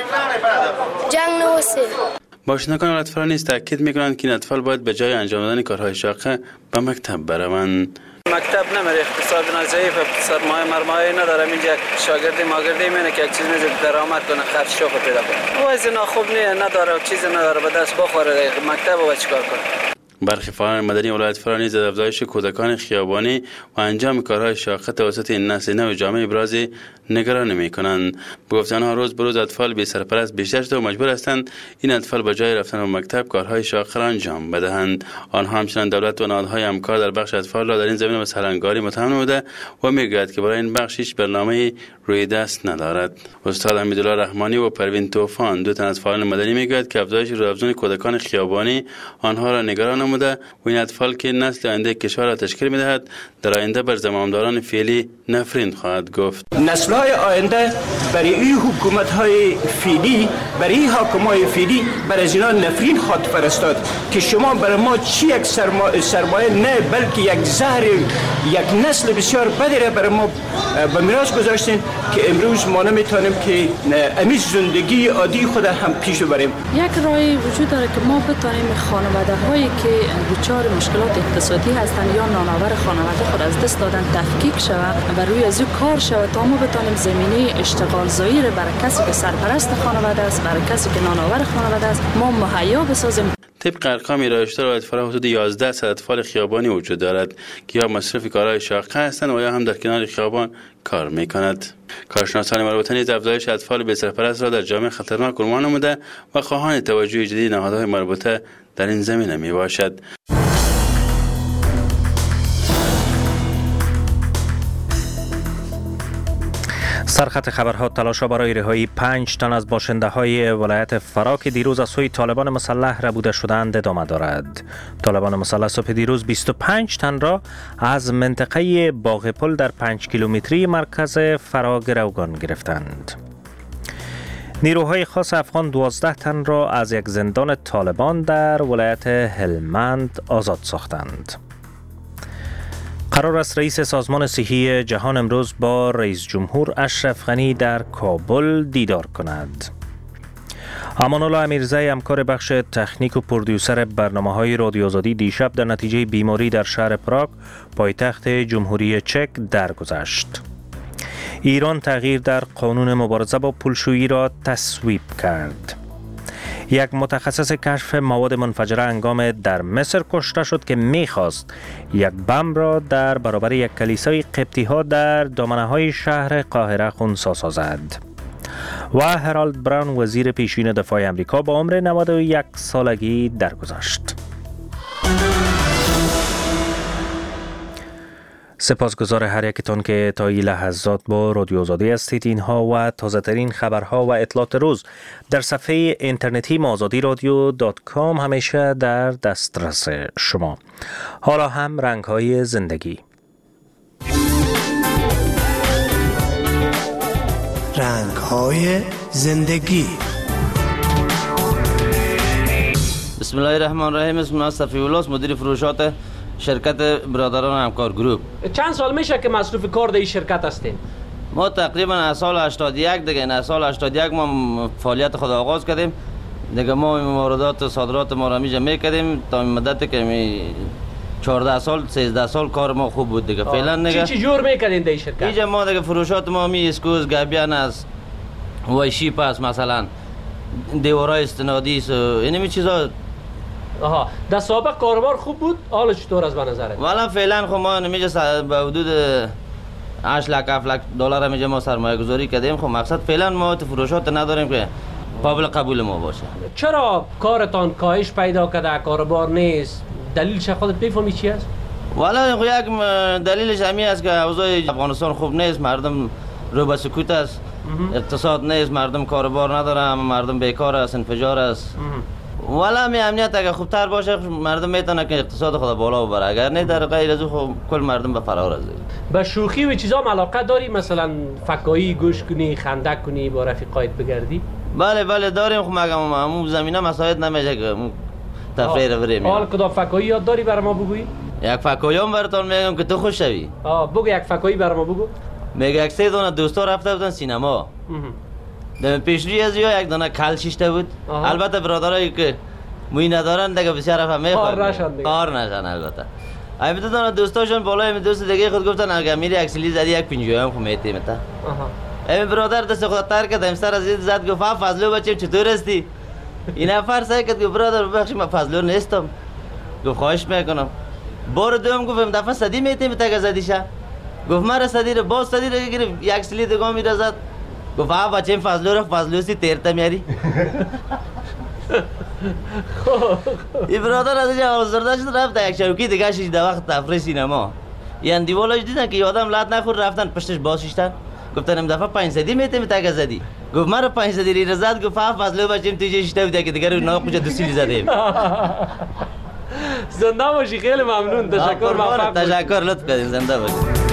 جنگ نه وسي. باشندگان ولایت فرا نیز تاکید میکنند که این اطفال باید به جای انجام دادن کارهای شاقه به مکتب بروند. مکتب نمیره، اقتصاد ضعیف، سرمایه مرمایه نداره، اینجا شاگردی ماگردی میونه که یک چیز میز درآمد کنه خرجشو خود پیدا کنه. وضع ناخوب نیه، نداره چیزی نداره به دست بخوره مکتب و چیکار کنه. برخی فعالان مدنی ولایت فرا نیز از افزایش کودکان خیابانی و انجام کارهای شاقه توسط این نسل نو جامعه ابراز نگرانی میکنند. به گفته آنها روز به روز اطفال بی سرپرست بیشتر شده و مجبور هستند این اطفال به جای رفتن به مکتب کارهای شاقه را انجام بدهند. آنها همچنین دولت و نهادهای همکار در بخش اطفال را در این زمینه به سرانگاری متهم نموده و میگوید که برای این بخش هیچ برنامه روی دست ندارد. استاد حمیدالله رحمانی و پروین طوفان دو تن از فعالان مدنی میگوید که افزایش روزافزون کودکان خیابانی آنها را نگران نموده و این اطفال که نسل آینده کشور را تشکیل می‌دهد در آینده بر زمامداران فعلی نفرین خواهد گفت. نسل‌های آینده برای این حکومت‌های فعلی، برای این حاکمای فعلی برای از اینا نفرین خواهد فرستاد که شما برای ما چی یک سرما... سرمایه نه بلکه یک زهر، یک نسل بسیار بدی را برای ما به میراث گذاشتین که امروز ما نمیتونیم که امیز زندگی عادی خود هم پیش ببریم. یک راهی وجود داره که ما بتونیم خانواده هایی که دچار مشکلات اقتصادی هستند یا نانآور خانواده خود از دست دادن تفکیک شود و روی از او کار شود تا ما بتونیم زمینه اشتغال زایی را برای کسی که سرپرست خانواده است، برای کسی که نانآور خانواده است ما مهیا بسازیم. طبق ارقام ارائه‌شده ولایت فرا حدود یازده صد اطفال خیابانی وجود دارد که یا مصرف کارهای شاقه هستند و یا هم در کنار خیابان کار می‌کند. کارشناسان مربوطه نیز افزایش اطفال بی سرپرست را در جامعه خطرناک عنوان نموده و خواهان توجه جدید نهادهای مربوطه در این زمینه میباشد. سرخط خبرها تلاش برای رهایی پنج تن از باشنده های ولایت فرا که دیروز از سوی طالبان مسلح ربوده شدند ادامه دارد. طالبان مسلح صبح دیروز بیست و پنج تن را از منطقه باغ پل در پنج کیلومتری مرکز فرا گروگان گرفتند. نیروهای خاص افغان دوازده تن را از یک زندان طالبان در ولایت هلمند آزاد ساختند. قرار است رئیس سازمان صحی جهان امروز با رئیس جمهور اشرف غنی در کابل دیدار کند. امان الله امیرزی همکار بخش تکنیک و پرودیوسر برنامه‌های رادیو آزادی دیشب در نتیجه بیماری در شهر پراگ پایتخت جمهوری چک درگذشت. ایران تغییر در قانون مبارزه با پولشویی را تصویب کرد. یک متخصص کشف مواد منفجره هنگام در مصر کشته شد که می‌خواست یک بم را در برابر یک کلیسای قبطی‌ها در دامنه‌های شهر قاهره خنثی سازد. و هرالد براون وزیر پیشین دفاع آمریکا با عمر نود و یک سالگی درگذشت. سپاسگزار هر یکتان که تا این لحظات با رادیو آزادی هستید. اینها و تازه ترین خبرها و اطلاعات روز در صفحه اینترنتی ما آزادی رادیو دات کام همیشه در دسترس شما. حالا هم رنگ های زندگی. رنگ های زندگی. بسم الله الرحمن الرحیم. اسم من صفی الله، مدیر فروشات شرکت برادران همکار گروپ. چند سال میشه که مصروف کار در این شرکت هستین؟ ما تقریبا از سال هشتاد و یک دیگه از سال هشتاد و یک ما فعالیت خود آغاز کردیم دیگه. ما واردات و صادرات ما را میجا میکردیم تا مدت که می چهارده سال سیزده سال کار ما خوب بود دیگه. فعلا دیگه چی چی جور میکردین در این شرکت؟ اینجا ما دیگه فروشات ما می اسکوز گابیان است، وای شیپ است، مثلا دیوارای استنادی است، اینمی چیزا. آها، در سابق کاروبار خوب بود، حالا چطور است به نظرت؟ والا فعلا خب ما نمیجه به حدود هشت لک هفت لک دلار میجه ما سرمایه گذاری کردیم. خب مقصد فعلا ما فروشات نداریم که قابل قبول ما باشه. چرا کارتان کاهش پیدا کرده، کاروبار نیست؟ دلیلش خودت بفهمی چی است؟ والا خب یک دلیلش همین است که اوضاع افغانستان خوب نیست، مردم رو به سکوت است، اقتصاد نیست، مردم کاروبار ندارن، مردم بیکار است، انفجار است. والا می امنیت اگه خوبتر باشه مردم میتونه که اقتصاد خود بالا ببره، اگر نه در غیر از او کل مردم به فرار است. به شوخی و چیزا علاقه داری؟ مثلا فکایی گوش کنی، خندق کنی، با رفیقایت بگردی؟ بله بله داریم. خب مگه همون زمینه مساعد نمیشه که تفریح بریم. حال کدام فکایی یاد داری برای ما بگویی؟ یک فکایی هم براتون میگم که تو خوش شوی. آه بگو یک فکایی برای ما بگو. میگه یک سه دونه دوستا رفته بودن سینما. در پیشروی از یا یک دونه کل شیشته بود. آه. البته برادرایی که موی ندارن دیگه بسیار هم میخواد کار نشن دیگه. کار نشن البته. البته دونه دوستاشون بالای دوست دیگه خود گفتن اگه میری اکسلی زدی یک پنجاه هم خو میتی متا. آها. این برادر دست خود تر کرد امسر از زد گفت فضلو بچم چطور هستی؟ این نفر سعی کرد گفت برادر ببخشید من فضلو نیستم. گفت خواهش میکنم. بار دوم گفتم دفعه صدی میتی متا زدیشه. گفت مرا صدی رو باز صدی رو گرفت یک سلی دیگه میره زد. گفت آ بچم فضلو رو فضلو سی تیرتا میاری. این برادر از اینجا آزرده شد رفت یک شوکی دیگه شش در وقت تفریح سینما. یعنی دیوالش دیدن که یادم لات نخور رفتن پشتش باز شیشتن. گفتن ام دفعه پنج صدی میته میته زدی. گفت مرا پنج صدی ری زد. گفت آ فضلو بچم تو شیشته بوده که دیگه رو نا کجا دو سیلی زدیم. زنده باشی، خیلی ممنون. تشکر. موفق تشکر، لطف کردین. زنده باشی.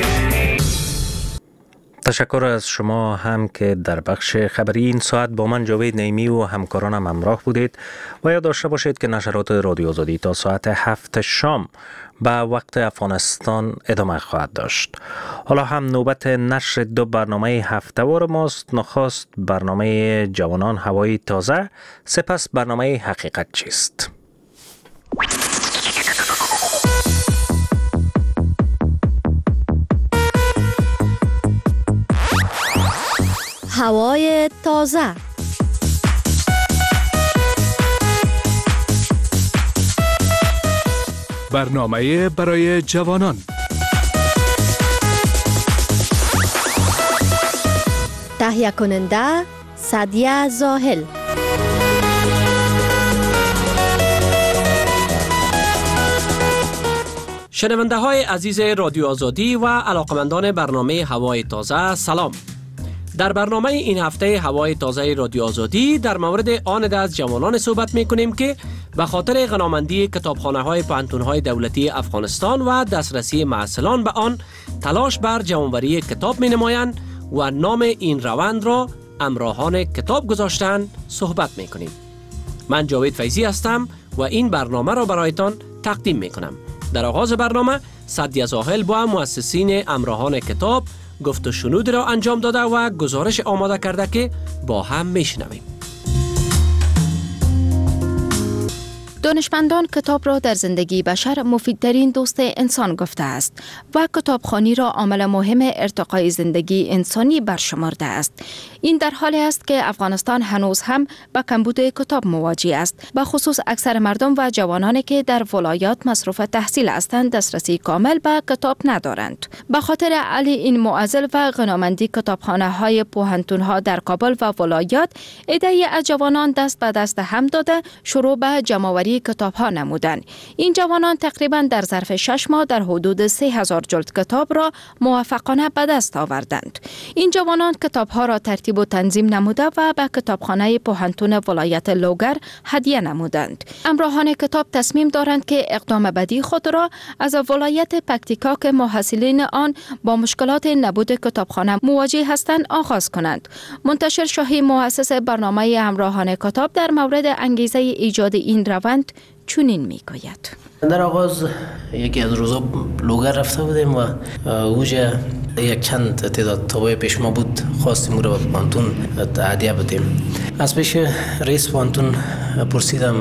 تشکر از شما هم که در بخش خبری این ساعت با من جاوید نعیمی و همکارانم همراه بودید و یاد داشته باشید که نشرات رادیو آزادی تا ساعت هفت شام به وقت افغانستان ادامه خواهد داشت. حالا هم نوبت نشر دو برنامه هفته‌وار ماست. نخست برنامه جوانان هوای تازه، سپس برنامه حقیقت چیست. هوای تازه. برنامه برای جوانان. تهیه کننده سعدیه زاهل. شنونده های عزیز رادیو آزادی و علاقمندان برنامه هوای تازه، سلام. در برنامه این هفته هوای تازه رادیو آزادی در مورد آن از جوانان صحبت می کنیم که به خاطر غنامندی کتابخانه های پانتون های دولتی افغانستان و دسترسی محصلان به آن تلاش بر جمع‌آوری کتاب می نمایند و نام این روند را امراهان کتاب گذاشتن صحبت می کنیم. من جاوید فیضی هستم و این برنامه را برایتان تقدیم می کنم. در آغاز برنامه سعدیه زاهل با مؤسسین امراهان کتاب گفت و شنود را انجام داده و گزارش آماده کرده که با هم میشنویم. دانشمندان کتاب را در زندگی بشر مفیدترین دوست انسان گفته است و کتابخوانی را عامل مهم ارتقای زندگی انسانی برشمرده است. این در حالی است که افغانستان هنوز هم با کمبود کتاب مواجه است، به خصوص اکثر مردم و جوانانی که در ولایات مصروف تحصیل هستند دسترسی کامل به کتاب ندارند. به خاطر علی این معضل و غنامندی کتابخانه های پوهنتون ها در کابل و ولایات، عده‌ای از جوانان دست به دست هم داده شروع به جمع‌آوری کتاب ها نمودند. این جوانان تقریبا در ظرف شش ماه در حدود سه هزار جلد کتاب را موفقانه به دست آوردند. این جوانان کتاب ها را ترتیب و تنظیم نموده و به کتابخانه پوهنتون ولایت لوگر هدیه نمودند. امراهان کتاب تصمیم دارند که اقدام بعدی خود را از ولایت پکتیکا که محصلین آن با مشکلات نبود کتابخانه مواجه هستند آغاز کنند. منتشر شاهی مؤسس برنامه همراهان کتاب در مورد انگیزه ایجاد این روند چنین میگوید. در آغاز یکی از روزا لوگر رفته بودیم و اوجا یک چند تعداد تابای پیش ما بود، خواستیم او را به پانتون هدیه بدیم. از پیش رئیس پانتون پرسیدم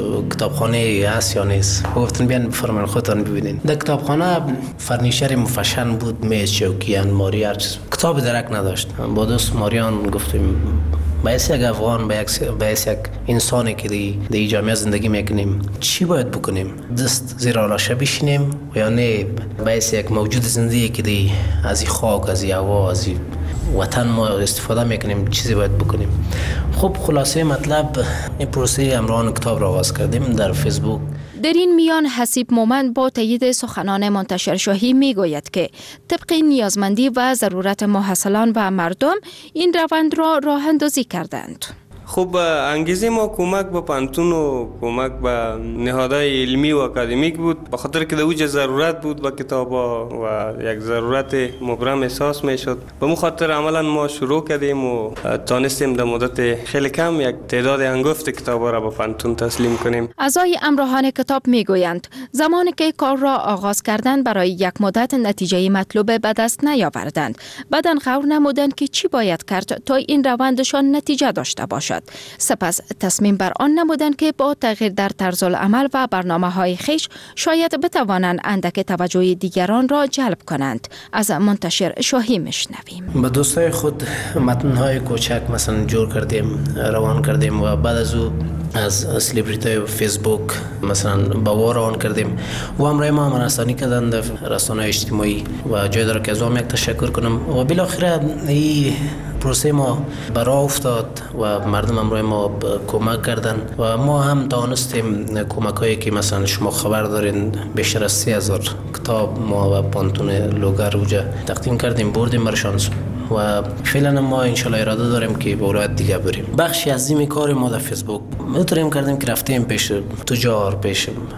کتابخانه هست یا نیست. گفتن بیان بفرمایید خودتان ببینین. در کتابخانه فرنیچر مفشن بود، میز، چوکی، الماری، هر چیز. کتاب درک نداشت. با دوست ماریان گفتیم باعث یک افغان، باعث یک انسانی که دی دی جامعه زندگی میکنیم چی باید بکنیم؟ دست زیر آلاشه بشینیم و یا نه باعث یک موجود زندگی که دی از این خاک، از این هوا، از این وطن ما استفاده میکنیم چیزی باید بکنیم. خب خلاصه مطلب این پروسه امراهان کتاب را آغاز کردیم در فیسبوک. در این میان حسیب مومن با تایید سخنان منتشر شاهی می گوید که طبق نیازمندی و ضرورت محصلان و مردم این روند را راه اندازی کردند. خب انگیزه ما کمک به پانتون و کمک به نهادهای علمی و اکادمیک بود، به خاطر که در اوج ضرورت بود به کتابا و یک ضرورت مبرم احساس میشد. به مو خاطر عملا ما شروع کردیم و تانستیم در مدت خیلی کم یک تعداد انگفت کتابا را به پانتون تسلیم کنیم. اعضای امراهان کتاب میگویند زمانی که کار را آغاز کردند برای یک مدت نتیجه مطلوب به دست نیاوردند. بعداً غور نمودند که چی باید کرد تا این روندشان نتیجه داشته باشد. سپس تصمیم بر آن نمودند که با تغییر در طرز العمل و برنامه‌های خویش شاید بتوانند اندک توجه دیگران را جلب کنند. از منتشر شاهی میشنویم. با دوستای خود متن‌های کوچک مثلا جور کردیم، روان کردیم و بعد از او از سلیبریتی فیسبوک مثلا با روان کردیم و امرای ما مناسانی کردن در رسانه‌های اجتماعی و جای داره که از هم یک تشکر کنم و بالاخره این پروسه ما برای افتاد و مردم امروی ما کمک کردن و ما هم دانستیم کمک هایی که مثلا شما خبر دارین بیشتر از سی هزار کتاب ما و پانتون لوگر اوجا تقدیم کردیم، بردیم برشان و فعلا ما انشالله اراده داریم که به ولایت دیگه بریم. بخشی از این کار ما در فیسبوک میتونیم کردیم که رفتیم پیش تجار، پیش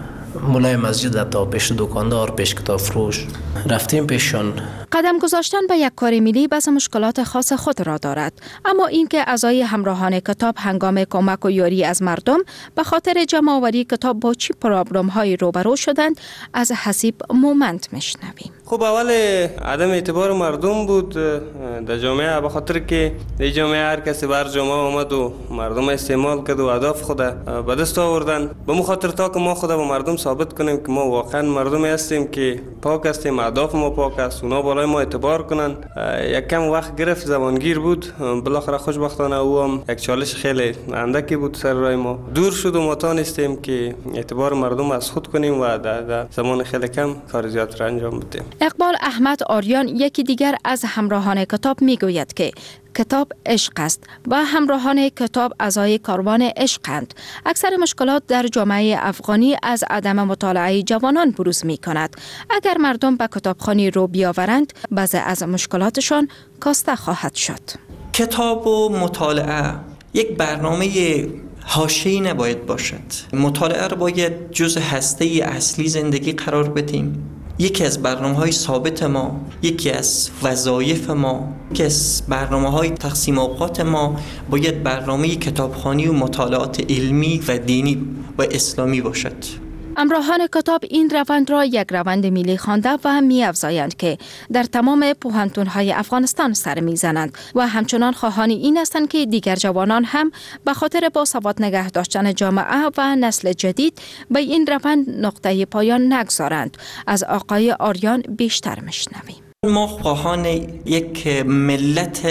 مولای مسجد حتی پیش دکاندار، پیش کتاب فروش رفتیم پیششان. قدم گذاشتن به یک کار ملی بس مشکلات خاص خود را دارد، اما اینکه اعضای همراهان کتاب هنگام کمک و یاری از مردم به خاطر جمع‌آوری کتاب با چی پرابلم های روبرو شدند از حسیب مومند میشنویم. خب اول عدم اعتبار مردم بود در جامعه، به خاطر که در جامعه هر کسی بر جامعه آمد و مردم استعمال کرد و اهداف خود به دست آوردن. به مو خاطر تا که ما خود به مردم ثابت کنیم که ما واقعا مردمی هستیم که پاک هستیم، اهداف ما پاک است، اونا بالای ما اعتبار کنن. یک کم وقت گرفت، زمانگیر بود، بالاخره خوشبختانه او هم یک چالش خیلی اندکی بود سر راه ما. دور شد و ما تانستیم که اعتبار مردم از خود کنیم و در زمان خیلی کم کار زیاد را انجام بدیم. اقبال احمد آریان یکی دیگر از همراهان کتاب میگوید که کتاب عشق است و همراهان کتاب اعضای کاروان عشقند. اکثر مشکلات در جامعه افغانی از عدم مطالعه جوانان بروز می کند. اگر مردم به کتابخوانی رو بیاورند، بعضی از مشکلاتشان کاسته خواهد شد. کتاب و مطالعه یک برنامه حاشیه‌ای نباید باشد. مطالعه را باید جز هسته اصلی زندگی قرار بدیم. یکی از برنامه‌های ثابت ما، یکی از وظایف ما، یکی از برنامه‌های تقسیم اوقات ما باید برنامه کتابخوانی و مطالعات علمی و دینی و اسلامی باشد. همراهان کتاب این روند را یک روند ملی خوانده و می‌افزایند که در تمام پوهنتون‌های افغانستان سر می‌زنند و همچنان خواهان این هستند که دیگر جوانان هم به خاطر باسواد نگه داشتن جامعه و نسل جدید به این روند نقطه پایان نگذارند. از آقای آریان بیشتر می‌شنویم. ما خواهان یک ملت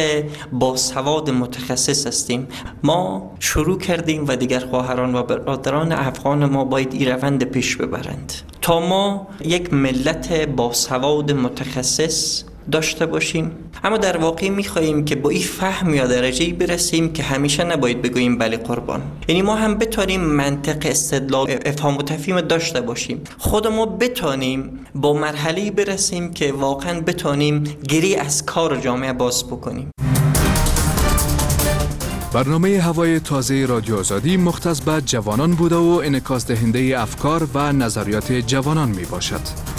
باسواد متخصص هستیم. ما شروع کردیم و دیگر خواهران و برادران افغان ما باید این روند پیش ببرند تا ما یک ملت باسواد متخصص داشته باشیم. اما در واقع می‌خواهیم که با این فهم یا درجه‌ای برسیم که همیشه نباید بگوییم بله قربان. یعنی ما هم بتونیم منطق، استدلال، افهام و تفهیم داشته باشیم. خود ما بتونیم با مرحله‌ای برسیم که واقعاً بتونیم گری از کار جامعه باز بکنیم. برنامه هوای تازه رادیو آزادی مختص به جوانان بوده و انعکاس دهنده افکار و نظریات جوانان می باشد.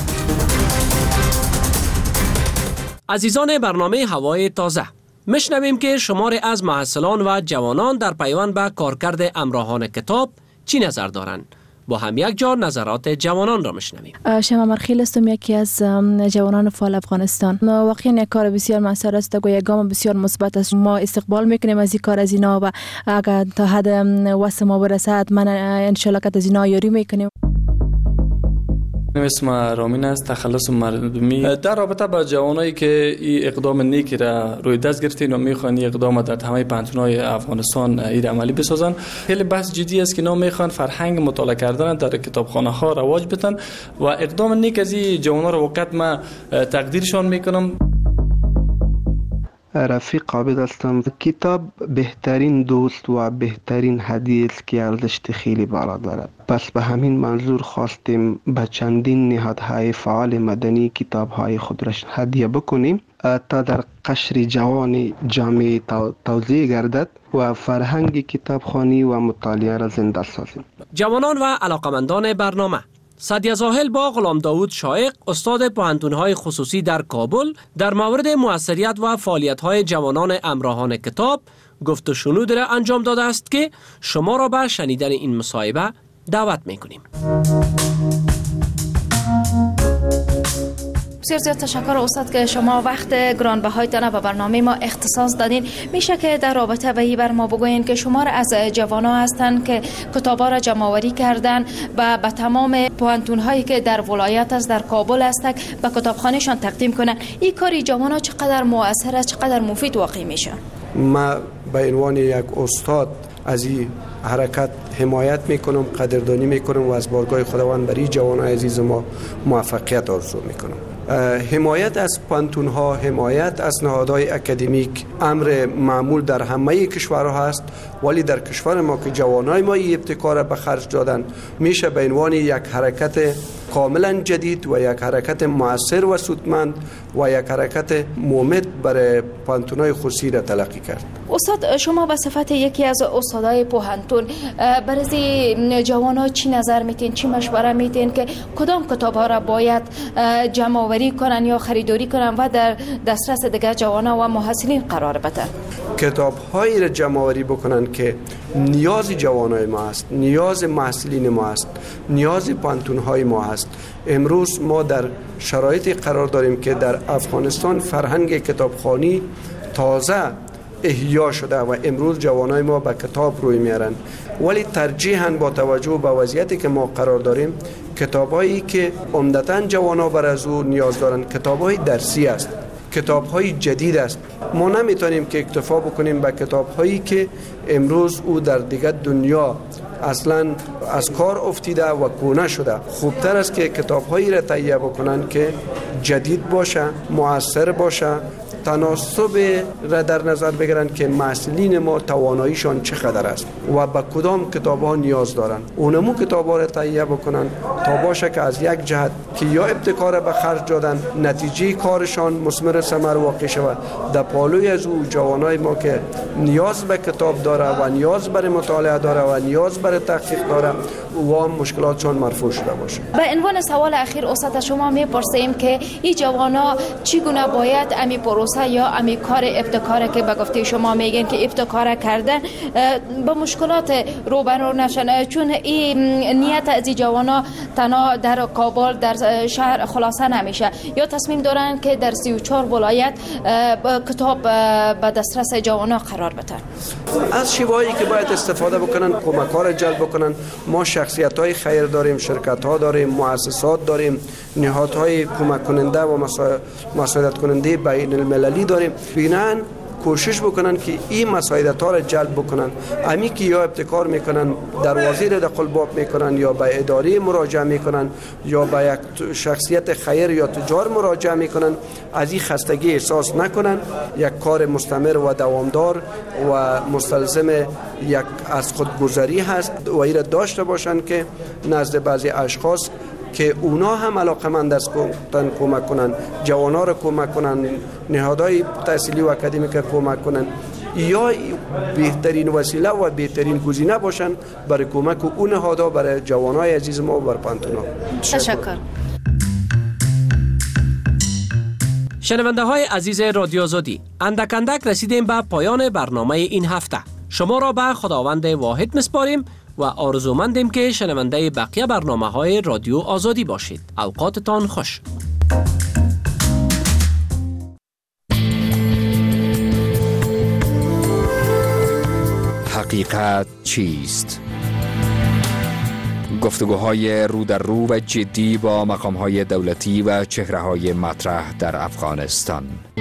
عزیزان برنامه هوای تازه، میشنویم که شماری از محصلان و جوانان در پیوند به کارکرد همراهان کتاب چی نظر دارند. با هم یک جا نظرات جوانان را میشنویم. شما مرخیل هستم، یکی از جوانان فعال افغانستان. واقعا یک کار بسیار موثر است و یک گام بسیار مثبت است. ما استقبال میکنیم از این کار از اینا و اگر تا حد واسه ما برسد من ان شاء الله که از اینا یاری میکنیم. اسم رامین است، تخلص مردمی. در رابطه با جوانایی که این اقدام نیکی را روی دست گرفتین و میخوان این اقدام در تمام پانتون‌های افغانستان این عملی بسازن، خیلی بحث جدی است که اینا میخوان فرهنگ مطالعه کردن در کتابخانه ها رواج بدن و اقدام نیک از این جوانا رو وقت ما تقدیرشان میکنم. رفیق عابد هستم. کتاب بهترین دوست و بهترین هدیه است که ارزش خیلی بالا دارد. پس به همین منظور خواستیم به چندین نهادهای فعال مدنی کتاب‌های خود را هدیه بکنیم تا در قشر جوان جامعه توزیع گردد و فرهنگ کتابخوانی و مطالعه را زنده سازیم. جوانان و علاقمندان برنامه، سعدیه زاهل با غلام داود شایق، استاد پوهنتون‌های خصوصی در کابل، در مورد موثریت و فعالیت‌های جوانان همراهان کتاب گفت و شنود را انجام داده است که شما را به شنیدن این مصاحبه دعوت می‌کنیم. بسیار زیاد تشکر استاد که شما وقت گرانبهایتان به برنامه ما اختصاص دادین. میشه که در رابطه به این بر ما بگوین که شما را از جوانا هستند که کتابا را جمع آوری کردن و به تمام پوهنتون هایی که در ولایت است، در کابل است، به کتابخانهشان تقدیم کنن. این کاری جوانا چقدر مؤثر است، چقدر مفید واقع میشه؟ ما به عنوان یک استاد از این حرکت حمایت میکنم، قدردانی میکنم و از بارگاه خداوند برای جوانای عزیز ما موفقیت آرزو میکنم. حمایت از پانتون ها، حمایت از نهادهای اکادمیک امر معمول در همه کشورها است، ولی در کشور ما که جوانای ما این ابتکار به خرج دادن میشه به عنوان یک حرکت کاملا جدید و یک حرکت مؤثر و سودمند و یک حرکت مومد برای پانتونای خصوصی را تلقی کرد. استاد، شما به صفت یکی از استادای پوهنتون برای جوانان چی نظر میتین، چی مشوره میتین که کدام کتاب ها را باید جمع آوری کنن یا خریداری کنن و در دسترس دیگر جوانان و محصلین قرار بدن؟ کتاب هایی را جمع آوری بکنن که نیاز جوانای ما است، نیاز محصلین ما است، نیاز پانتون های ما است. امروز ما در شرایطی قرار داریم که در افغانستان فرهنگ کتابخوانی تازه احیا شده و امروز جوانای ما به کتاب روی میارن، ولی ترجیحاً با توجه به وضعیتی که ما قرار داریم کتابایی که عمدتاً جوانا بر از او نیاز دارن کتابای درسی است، کتاب‌های جدید است. ما نمیتونیم که اکتفا بکنیم به کتاب‌هایی که امروز او در دیگر دنیا اصلا از کار افتیده و کهنه شده. خوبتر است که کتاب‌هایی را تهیه بکنن که جدید باشه، مؤثر باشه، تناسب را در نظر بگیرن که محصلین ما تواناییشان چقدر است و به کدام کتاب‌ها نیاز دارن. اونمو کتاب‌ها را تهیه بکنن تا باشه که از یک جهت که یا ابتکار به خرج دادن نتیجه کارشان مثمر ثمر واقع شود، در پالوی از او جوانای ما که نیاز به کتاب داره و نیاز برای مطالعه داره و نیاز برای تحقیق داره و مشکلاتشان مرفوع شده باشه. به عنوان سوال اخیر استاد شما میپرسیم که این جوانا چگونه باید امی پروسه یا امی کار ابتکار که به گفته شما میگن که ابتکار کردن با مشکلات روبرو نشن، چون این نیت از این جوانا تنها در کابل در شهر خلاصه نمیشه، یا تصمیم دارن که در سی و چهار ولایت کتاب به دسترس جوانا قرار بدن. از شیوهایی که باید استفاده بکنن، کمک‌ها جلب بکنن. ما شخصیت‌های خیر داریم، شرکت‌ها داریم، مؤسسات داریم، نهادهای کمک کننده و مساعدت کننده بین المللی داریم. بینن کوشش بکنن که این مساعدت ها را جلب بکنن. امی که یا ابتکار میکنن دروازه را دخل باب میکنن یا به اداره مراجعه میکنن یا به یک شخصیت خیر یا تجار مراجعه میکنن، از این خستگی احساس نکنن. یک کار مستمر و دوامدار و مستلزم یک از خودگذری هست و این را داشته باشن که نزد بعضی اشخاص که اونا هم علاقمند است کمک کمک کنن، جوانا را کمک کنن، نهادهای تحصیلی و اکادمیک کمک کنن، یا بهترین وسیله و بهترین گزینه باشن برای کمک اون نهادها برای جوانای عزیز ما و بر پانتونا. تشکر. شنونده های عزیز رادیو آزادی، اندک اندک رسیدیم به پایان برنامه این هفته. شما را به خداوند واحد مسپاریم و آرزومندیم که شنونده بقیه برنامه های رادیو آزادی باشید. اوقاتتان خوش. حقیقت چیست؟ گفتگوهای رو در رو و جدی با مقامهای دولتی و چهره‌های مطرح در افغانستان.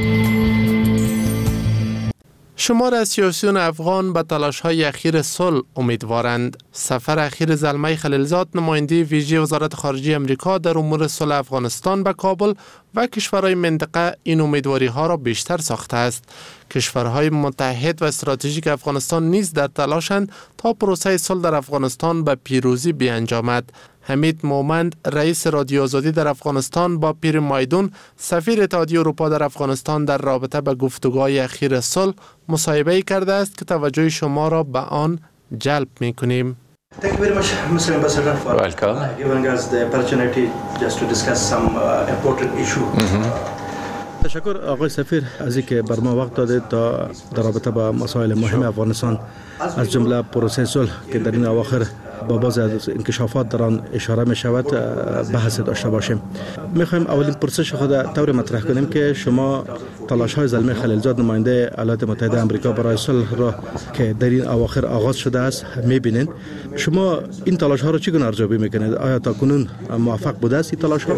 شمار از سیاسیون افغان به تلاش‌های اخیر صلح امیدوارند. سفر اخیر زلمه خلیلزاد، نماینده ویژه وزارت خارجه امریکا در امور صلح افغانستان به کابل و کشورهای منطقه این امیدواری‌ها را بیشتر ساخته است. کشورهای متحد و استراتژیک افغانستان نیز در تلاشند تا پروسه صلح در افغانستان به پیروزی بیانجامد. حمید مومند، رئیس رادیو آزادی در افغانستان، با پیر مایدون، سفیر اتحادیه اروپا در افغانستان، در رابطه به گفتگوهای اخیر صلح مصاحبه کرده است که توجه شما را به آن جلب می‌کنیم. Thank you very much, Mister Ambassador, for Welcome. giving us the opportunity just to discuss some uh, important issue. Mm-hmm. تشکر آقای سفیر از اینکه بر ما وقت دادید تا در رابطه با مسائل مهم افغانستان از جمله پروسه صلح که در این اواخر با بعضی از انکشافات در آن اشاره می شود بحث داشته باشیم. می خواهیم اولین پرسش خود طور مطرح کنیم که شما تلاش های زلمه خلیلزاد، نماینده ایالات متحده آمریکا برای صلح را که در این اواخر آغاز شده است می بینید. شما این تلاش ها را چگونه ارزیابی میکنید؟ آیا تا کنون موفق بوده است این تلاش ها؟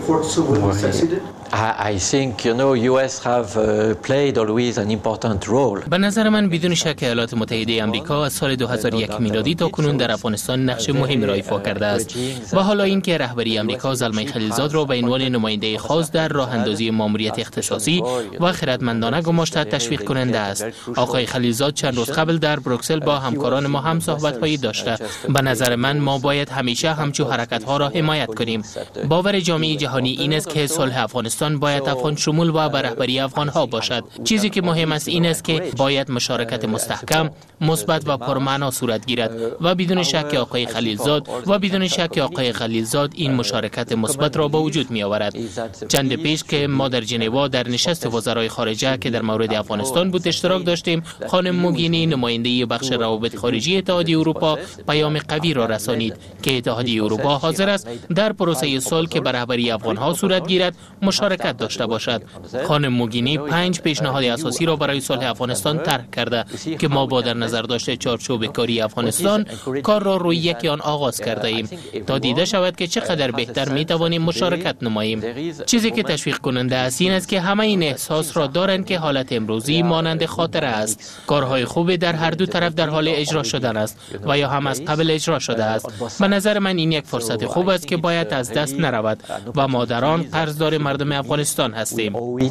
I think you know U S have played always an important role. به نظر من بدون شک ایالات متحده آمریکا از سال دو هزار و یک میلادی تا کنون در افغانستان نقش نقش مهمی را ایفا کرده است و حالا اینکه رهبری امریکا زلمه خلیلزاد را به عنوان نماینده خاص در راه اندازی ماموریت اختصاصی و خردمندانه گماشته تشویق کننده است. آقای خلیلزاد چند روز قبل در بروکسل با همکاران ما هم صحبت‌هایی داشته. به نظر من ما باید همیشه همچو حرکت‌ها را حمایت کنیم. باور جامعه جهانی این است که صلح افغانستان باید افغان شمول و به رهبری افغان‌ها باشد. چیزی که مهم است این است که باید مشارکت مستحکم، مثبت و پرمعنا صورت گیرد و بدون شک آقای خلیلزاد و بدون شک آقای خلیلزاد این مشارکت مثبت را به وجود می آورد. چند پیش که ما در ژنو در نشست وزرای خارجه که در مورد افغانستان بود اشتراک داشتیم، خانم موگینی نماینده بخش روابط خارجی اتحادیه اروپا پیام قوی را رسانید که اتحادیه اروپا حاضر است در پروسه صلح که به رهبری افغان‌ها صورت گیرد مشارکت داشته باشد. خانم موگینی پنج پیشنهاد اساسی را برای صلح افغانستان طرح کرده که ما با در نظر داشته چارچوب کاری افغانستان کار را روی یکی آن آغاز کرده ایم تا دیده شود که چقدر بهتر می توانیم مشارکت نماییم. چیزی که تشویق کننده است این است که همه این احساس را دارند که حالت امروزی مانند خاطره است. کارهای خوب در هر دو طرف در حال اجرا شدن است و یا هم از قبل اجرا شده است. به نظر من این یک فرصت خوب است که باید از دست نرود و ما در آن قرضدار مردم افغانستان هستیم.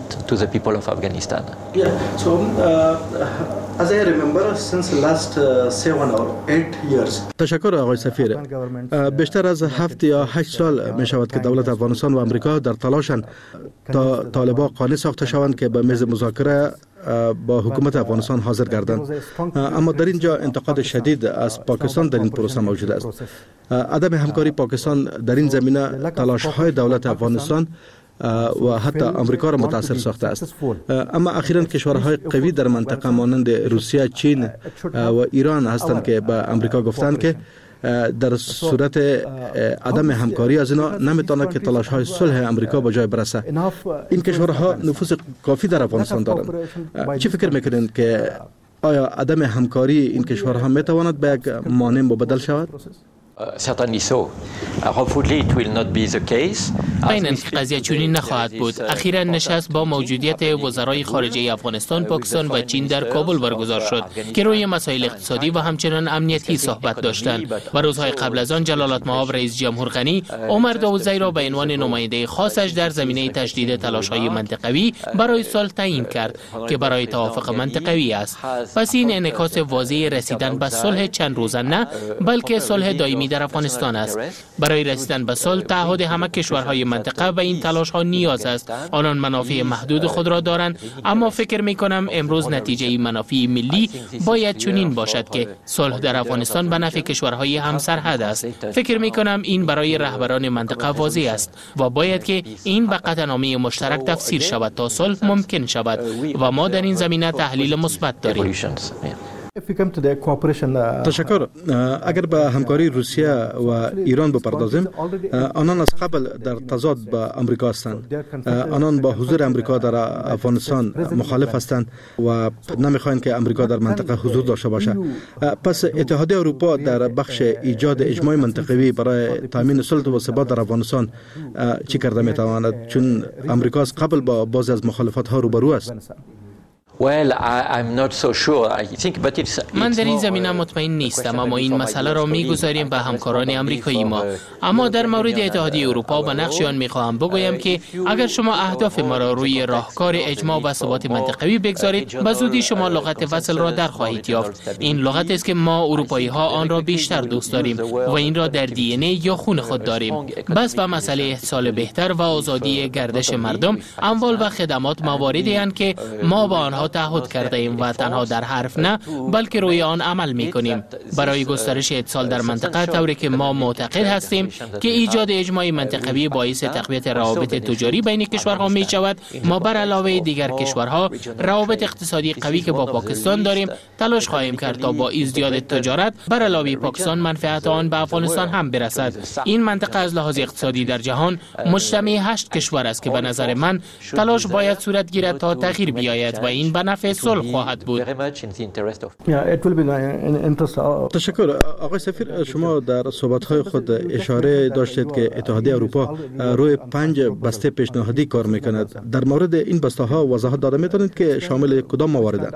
تشکر آقای سفیر. بیشتر از هفت یا هشت سال می شود که دولت افغانستان و امریکا در تلاشند تا طالبان قانع ساخته شوند که به میز مذاکره با حکومت افغانستان حاضر گردند. اما در اینجا انتقاد شدید از پاکستان در این پروسه موجود است. عدم همکاری پاکستان در این زمینه تلاش‌های دولت افغانستان و حتی امریکا را متاثر ساخته است. اما اخیراً کشورهای قوی در منطقه مانند روسیه، چین و ایران هستند که به امریکا گفتند که در صورت عدم همکاری از اینا نمیتونه که تلاش های صلح امریکا به جای برسه. این کشورها نفوذ کافی در افغانستان دارند. چی فکر میکنید که آیا عدم همکاری این کشورها میتواند به یک مانع مبدل شود؟ Certainly so. Hopefully it will not be the case. عیناً قضیه چنین نخواهد بود. اخیراً نشست با موجودیت وزرای خارجه افغانستان، پاکستان و چین در کابل برگزار شد که روی مسائل اقتصادی و همچنان امنیتی صحبت داشتند و روزهای قبل از آن جلالتمآب رئیس جمهور غنی عمر داودزی را به عنوان نماینده خاصش در زمینه تشدید تلاش‌های منطقوی برای صلح تعیین کرد که برای توافق منطقوی است. پس این انعکاس واضح رسیدن به صلح چند روزه نه، بلکه صلح دائمی در افغانستان است. برای رسیدن به صلح تعهد همه کشورهای منطقه و این تلاش ها نیاز است. آنان منافع محدود خود را دارند، اما فکر می کنم امروز نتیجه منافع ملی باید چنین باشد که صلح در افغانستان به نفع کشورهای همسرحد است. فکر می کنم این برای رهبران منطقه واضح است و باید که این به قطعنامه مشترک تفسیر شود تا صلح ممکن شود و ما در این زمینه تحلیل مثبت داریم. تشکر. اگر به همکاری روسیه و ایران بپردازیم، آنان از قبل در تضاد با امریکا هستند. آنان با حضور امریکا در افغانستان مخالف هستند و نمیخواهند که امریکا در منطقه حضور داشته باشه. پس اتحادیه اروپا در بخش ایجاد اجماع منطقوی برای تامین صلح و ثبات در افغانستان چی کرده میتواند؟ چون امریکا از قبل با بعضی از مخالفت ها روبرو است. Well, I, I'm not so sure. I think, but it's, من در این زمینه مطمئن نیستم، اما این مسئله را میگذاریم به همکاران امریکایی ما. اما در مورد اتحادیه اروپا و نقش آن میخواهم بگویم که اگر شما اهداف ما را روی راهکار اجماع و ثبات منطقوی بگذارید، به زودی شما لغت وصل را در خواهید یافت. این لغت است که ما اروپایی ها آن را بیشتر دوست داریم و این را در دی ان ای یا خون خود داریم. بس به مسئله احصال بهتر و آزادی گردش مردم، اموال و خدمات مواردی اند که ما با آنها تعهد کرده ایم و تنها در حرف نه بلکه روی آن عمل می کنیم. برای گسترش اتصال در منطقه، طوری که ما معتقد هستیم که ایجاد اجماع منطقوی باعث تقویت روابط تجاری بین کشورها می شود، ما بر علاوه دیگر کشورها روابط اقتصادی قوی که با پاکستان داریم تلاش خواهیم کرد تا با ازدیاد تجارت بر علاوه پاکستان منفعت آن به افغانستان هم برسد. این منطقه از لحاظ اقتصادی در جهان مجتمع هشت کشور است که به نظر من تلاش باید صورت گیرد تا تغییر بیاید و این به نفع صلح خواهد بود. تشکر. آقای سفیر، شما در صحبت‌های خود اشاره داشتید که اتحادیه اروپا روی پنج بسته پیشنهادی کار می‌کند. در مورد این بسته‌ها وضاحت داده می‌تونید که شامل کدام مواردند؟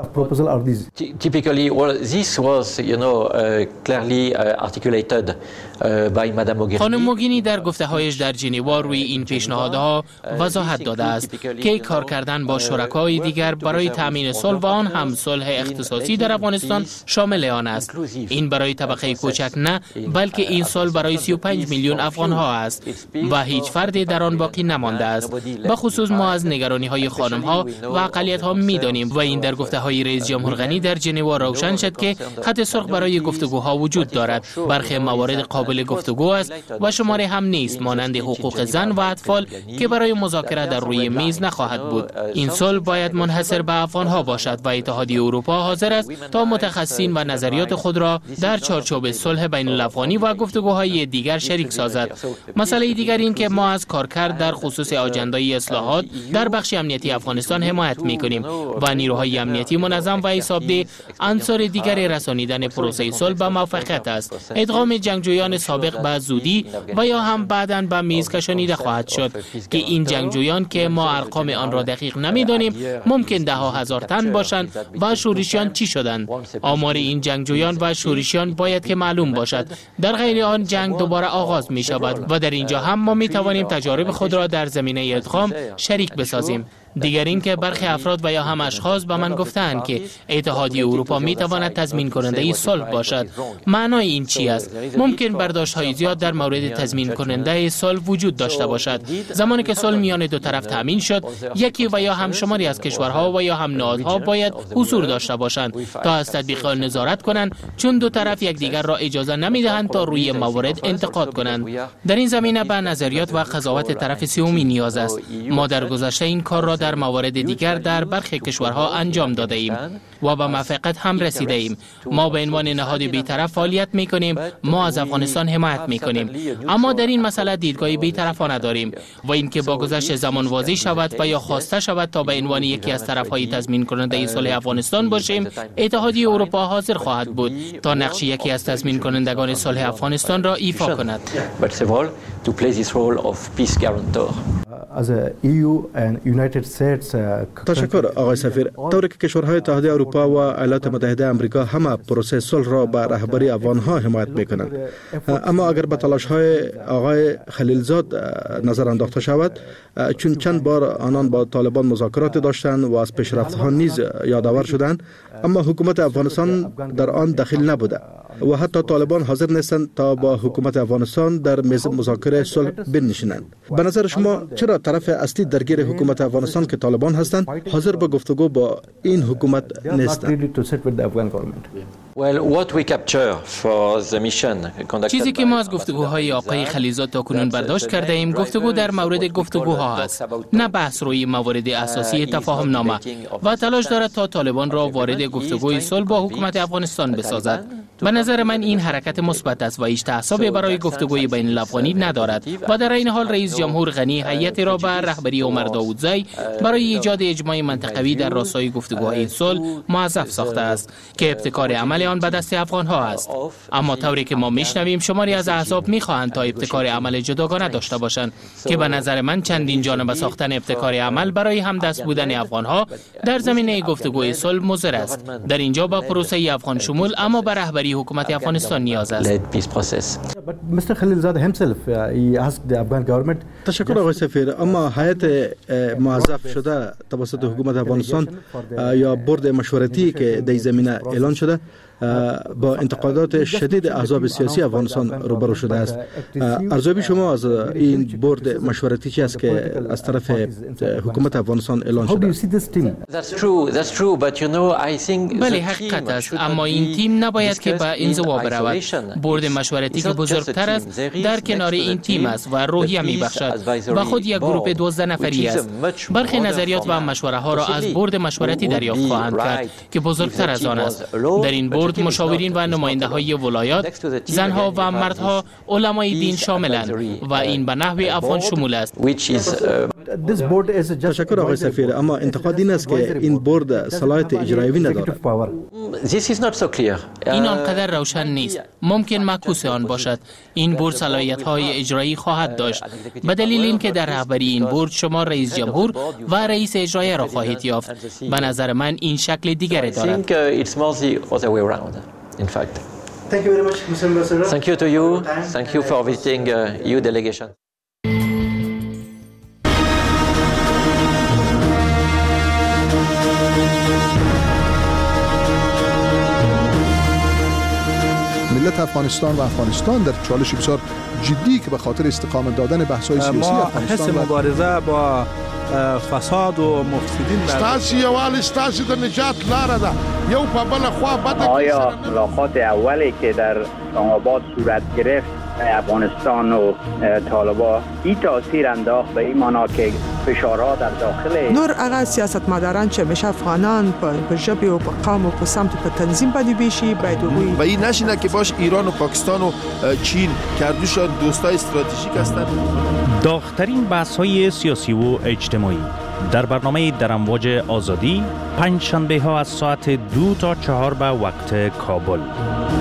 Typically, well, this was, you know, uh, clearly uh, articulated uh, by Madame Mogherini. خانم موگینی در گفته‌هایش در ژنوا روی این پیشنهادها وضاحت داده است که کار کردن با شرکای دیگر برای تامین صلح و آن هم صلح اختصاصی در افغانستان شامل آن است. این برای طبقه کوچک نه، بلکه این صلح برای سی و پنج میلیون افغان ها است و هیچ فردی در آن باقی نمانده است. به خصوص ما از نگرانی های خانم ها و اقلیت ها می دانیم و این در گفته های رئیس جمهور غنی در ژنوا روشن شد که خط سرخ برای گفتگوها وجود دارد. برخی موارد قابل گفتگو است و شماره هم نیست، مانند حقوق زن و اطفال که برای مذاکره در روی میز نخواهد بود. این صلح باید منحصر به افغان ها باشد و اتحادیه اروپا حاضر است تا متخصصین و نظریات خود را در چارچوب صلح بین الافغانی و گفتگوهای دیگر شریک سازد. مسئله دیگر این که ما از کارکرد در خصوص آجندای اصلاحات در بخش امنیتی افغانستان حمایت می‌کنیم و نیروهای امنیتی منظم و حسابدار عناصر دیگر رسانیدن پروسه صلح به موفقیت است. ادغام جنگجویان سابق به زودی و یا هم بعداً به میز کشانیده خواهد شد که این جنگجویان که ما ارقام آن را دقیق نمی‌دانیم ممکن ده ها هزار تن باشند و شورشیان چی شدند. آمار این جنگجویان و شورشیان باید که معلوم باشد، در غیر آن جنگ دوباره آغاز می شود و در اینجا هم ما می توانیم تجارب خود را در زمینه ادغام شریک بسازیم. دیگر این که برخی افراد و یا هم اشخاص به من گفتند که اتحادیه اروپا می تواند تضمین کننده ای صلح باشد. معنای این چی است؟ ممکن برداشت های زیاد در مورد تضمین کننده صلح وجود داشته باشد. زمانی که صلح میان دو طرف تامین شد، یکی و یا هم شماری از کشورها و یا هم نهادها باید حضور داشته باشند تا از تطبیق آن نظارت کنند، چون دو طرف یکدیگر را اجازه نمیدهند تا روی موارد انتقاد کنند. در این زمینه به نظریات و قضاوت طرف سومی نیاز است. ما در گذشته این کار را در موارد دیگر در برخی کشورها انجام داده ایم و به موفقیت هم رسیده ایم. ما به عنوان نهاد بی‌طرف فعالیت می‌کنیم، ما از افغانستان حمایت می‌کنیم، اما در این مسئله دیدگاه بی‌طرفانه داریم و اینکه با گذشت زمان واضح شود و یا خواسته شود تا به عنوان یکی از طرف‌های تضمین کننده صلح افغانستان باشیم، اتحادیه اروپا حاضر خواهد بود تا نقش یکی از تضمین کنندگان صلح افغانستان را ایفا کند. تشکر آقای سفیر. طوری که کشورهای اتحادیه اروپا و ایالات متحده آمریکا همه پروسه صلح را به رهبری افغانها حمایت میکنند، اما اگر به تلاش‌های آقای خلیلزاد نظر انداخته شود، چون چند بار آنان با طالبان مذاکرات داشتند و از پیشرفت‌ها نیز یادآور شدند، اما حکومت افغانستان در آن دخیل نبوده و حتی طالبان حاضر نیستند تا با حکومت افغانستان در میز مذاکره صلح بنشینند. به نظر شما چرا طرف اصلی درگیر حکومت افغانستان که طالبان هستند حاضر به گفتگو با این حکومت نیستند؟ چیزی که ما از گفتگوهای آقای خلیلزاد تا کنون برداشت کرده ایم گفتگو در مورد گفتگوها است، نه بحث روی موارد اساسی تفاهم نامه و تلاش دارد تا طالبان را وارد گفتگوی صلح با حکومت افغانستان بسازد. به نظر من این حرکت مثبت است و هیچ تعصبی برای گفتگوی بین الافغانی ندارد و در این حال رئیس جمهور غنی هیئتی را به رهبری عمر داودزی برای ایجاد اجماع منطقوی در راستای گفتگوهای صلح موظف ساخته است که ابتکار عمل آن به دست افغان ها است. اما طوری که ما میشنویم شماری از احزاب میخواهند تا ابتکار عمل جداگانه داشته باشند که به نظر من چندین جانبه ساختن ابتکار عمل برای همدست بودن افغان ها در زمینه گفتگوی صلح مضر است. در اینجا با پروسه افغان شمول اما به رهبری حکومت افغانستان نیاز است. تشکر آقای سفیر. اما هیئت موظف شده توسط حکومت افغانستان یا بورد مشورتی که در زمینه اعلان شده با انتقادات شدید احزاب سیاسی افغانستان روبرو شده است. ارزیابی شما از این بورد مشورتی چی است که از طرف حکومت افغانستان اعلان شده؟ بله حقیقت است، اما این تیم نباید که به انزوا برود. بورد مشورتی که بزرگ بزرگتر است در کنار این تیم است و روحیه می بخشد و خود یک گروه دوازده نفری است. برخی نظریات و مشوره ها را از بورد مشورتی دریافت خواهند کرد که بزرگتر از آن است. در این بورد مشاورین و نماینده های ولایات، زنها و مردها، علمای دین شاملند و این به نحو افغان شمول است. تشکر آقای سفیر، اما انتقاد این است که این بورد صلاحیت اجرایی ندارد. این آنقدر روشن نیست. ممکن معکوس آن باشد. این بورد صلاحیت های اجرایی خواهد داشت به دلیل اینکه در رهبری این بورد شما رئیس جمهور و رئیس اجرایی را خواهید یافت. به نظر من این شکل دیگری دارد. Thank you very much, Mister Ambassador. Thank you to you. Thank you for visiting uh, E U delegation. ملت افغانستان و افغانستان در چالش بسیار جدی که به خاطر استقامت دادن بحث‌های سیاسی افغانستان ما مبارزه با فساد و مفسدین ستاسو یوال ستاسو د نجات لاره ده یو په بل خوا بده. آیا ملاقات اولی که در اسلام آباد صورت گرفت افغانستان و طالبان این تاثیر انداخت به این معنا که فشارها در داخل نور هغه سیاستمداران چې همیشه افغانان په ژبې او په قوم او په سمت په تنظیم باندې بیشي باید وي و این نشینه که باش ایران و پاکستان و چین کردوشان دوستای استراتژیک هستند. داغ‌ترین بحث‌های سیاسی و اجتماعی در برنامه در امواج آزادی پنج شنبه ها از ساعت دو تا چهار به وقت کابل.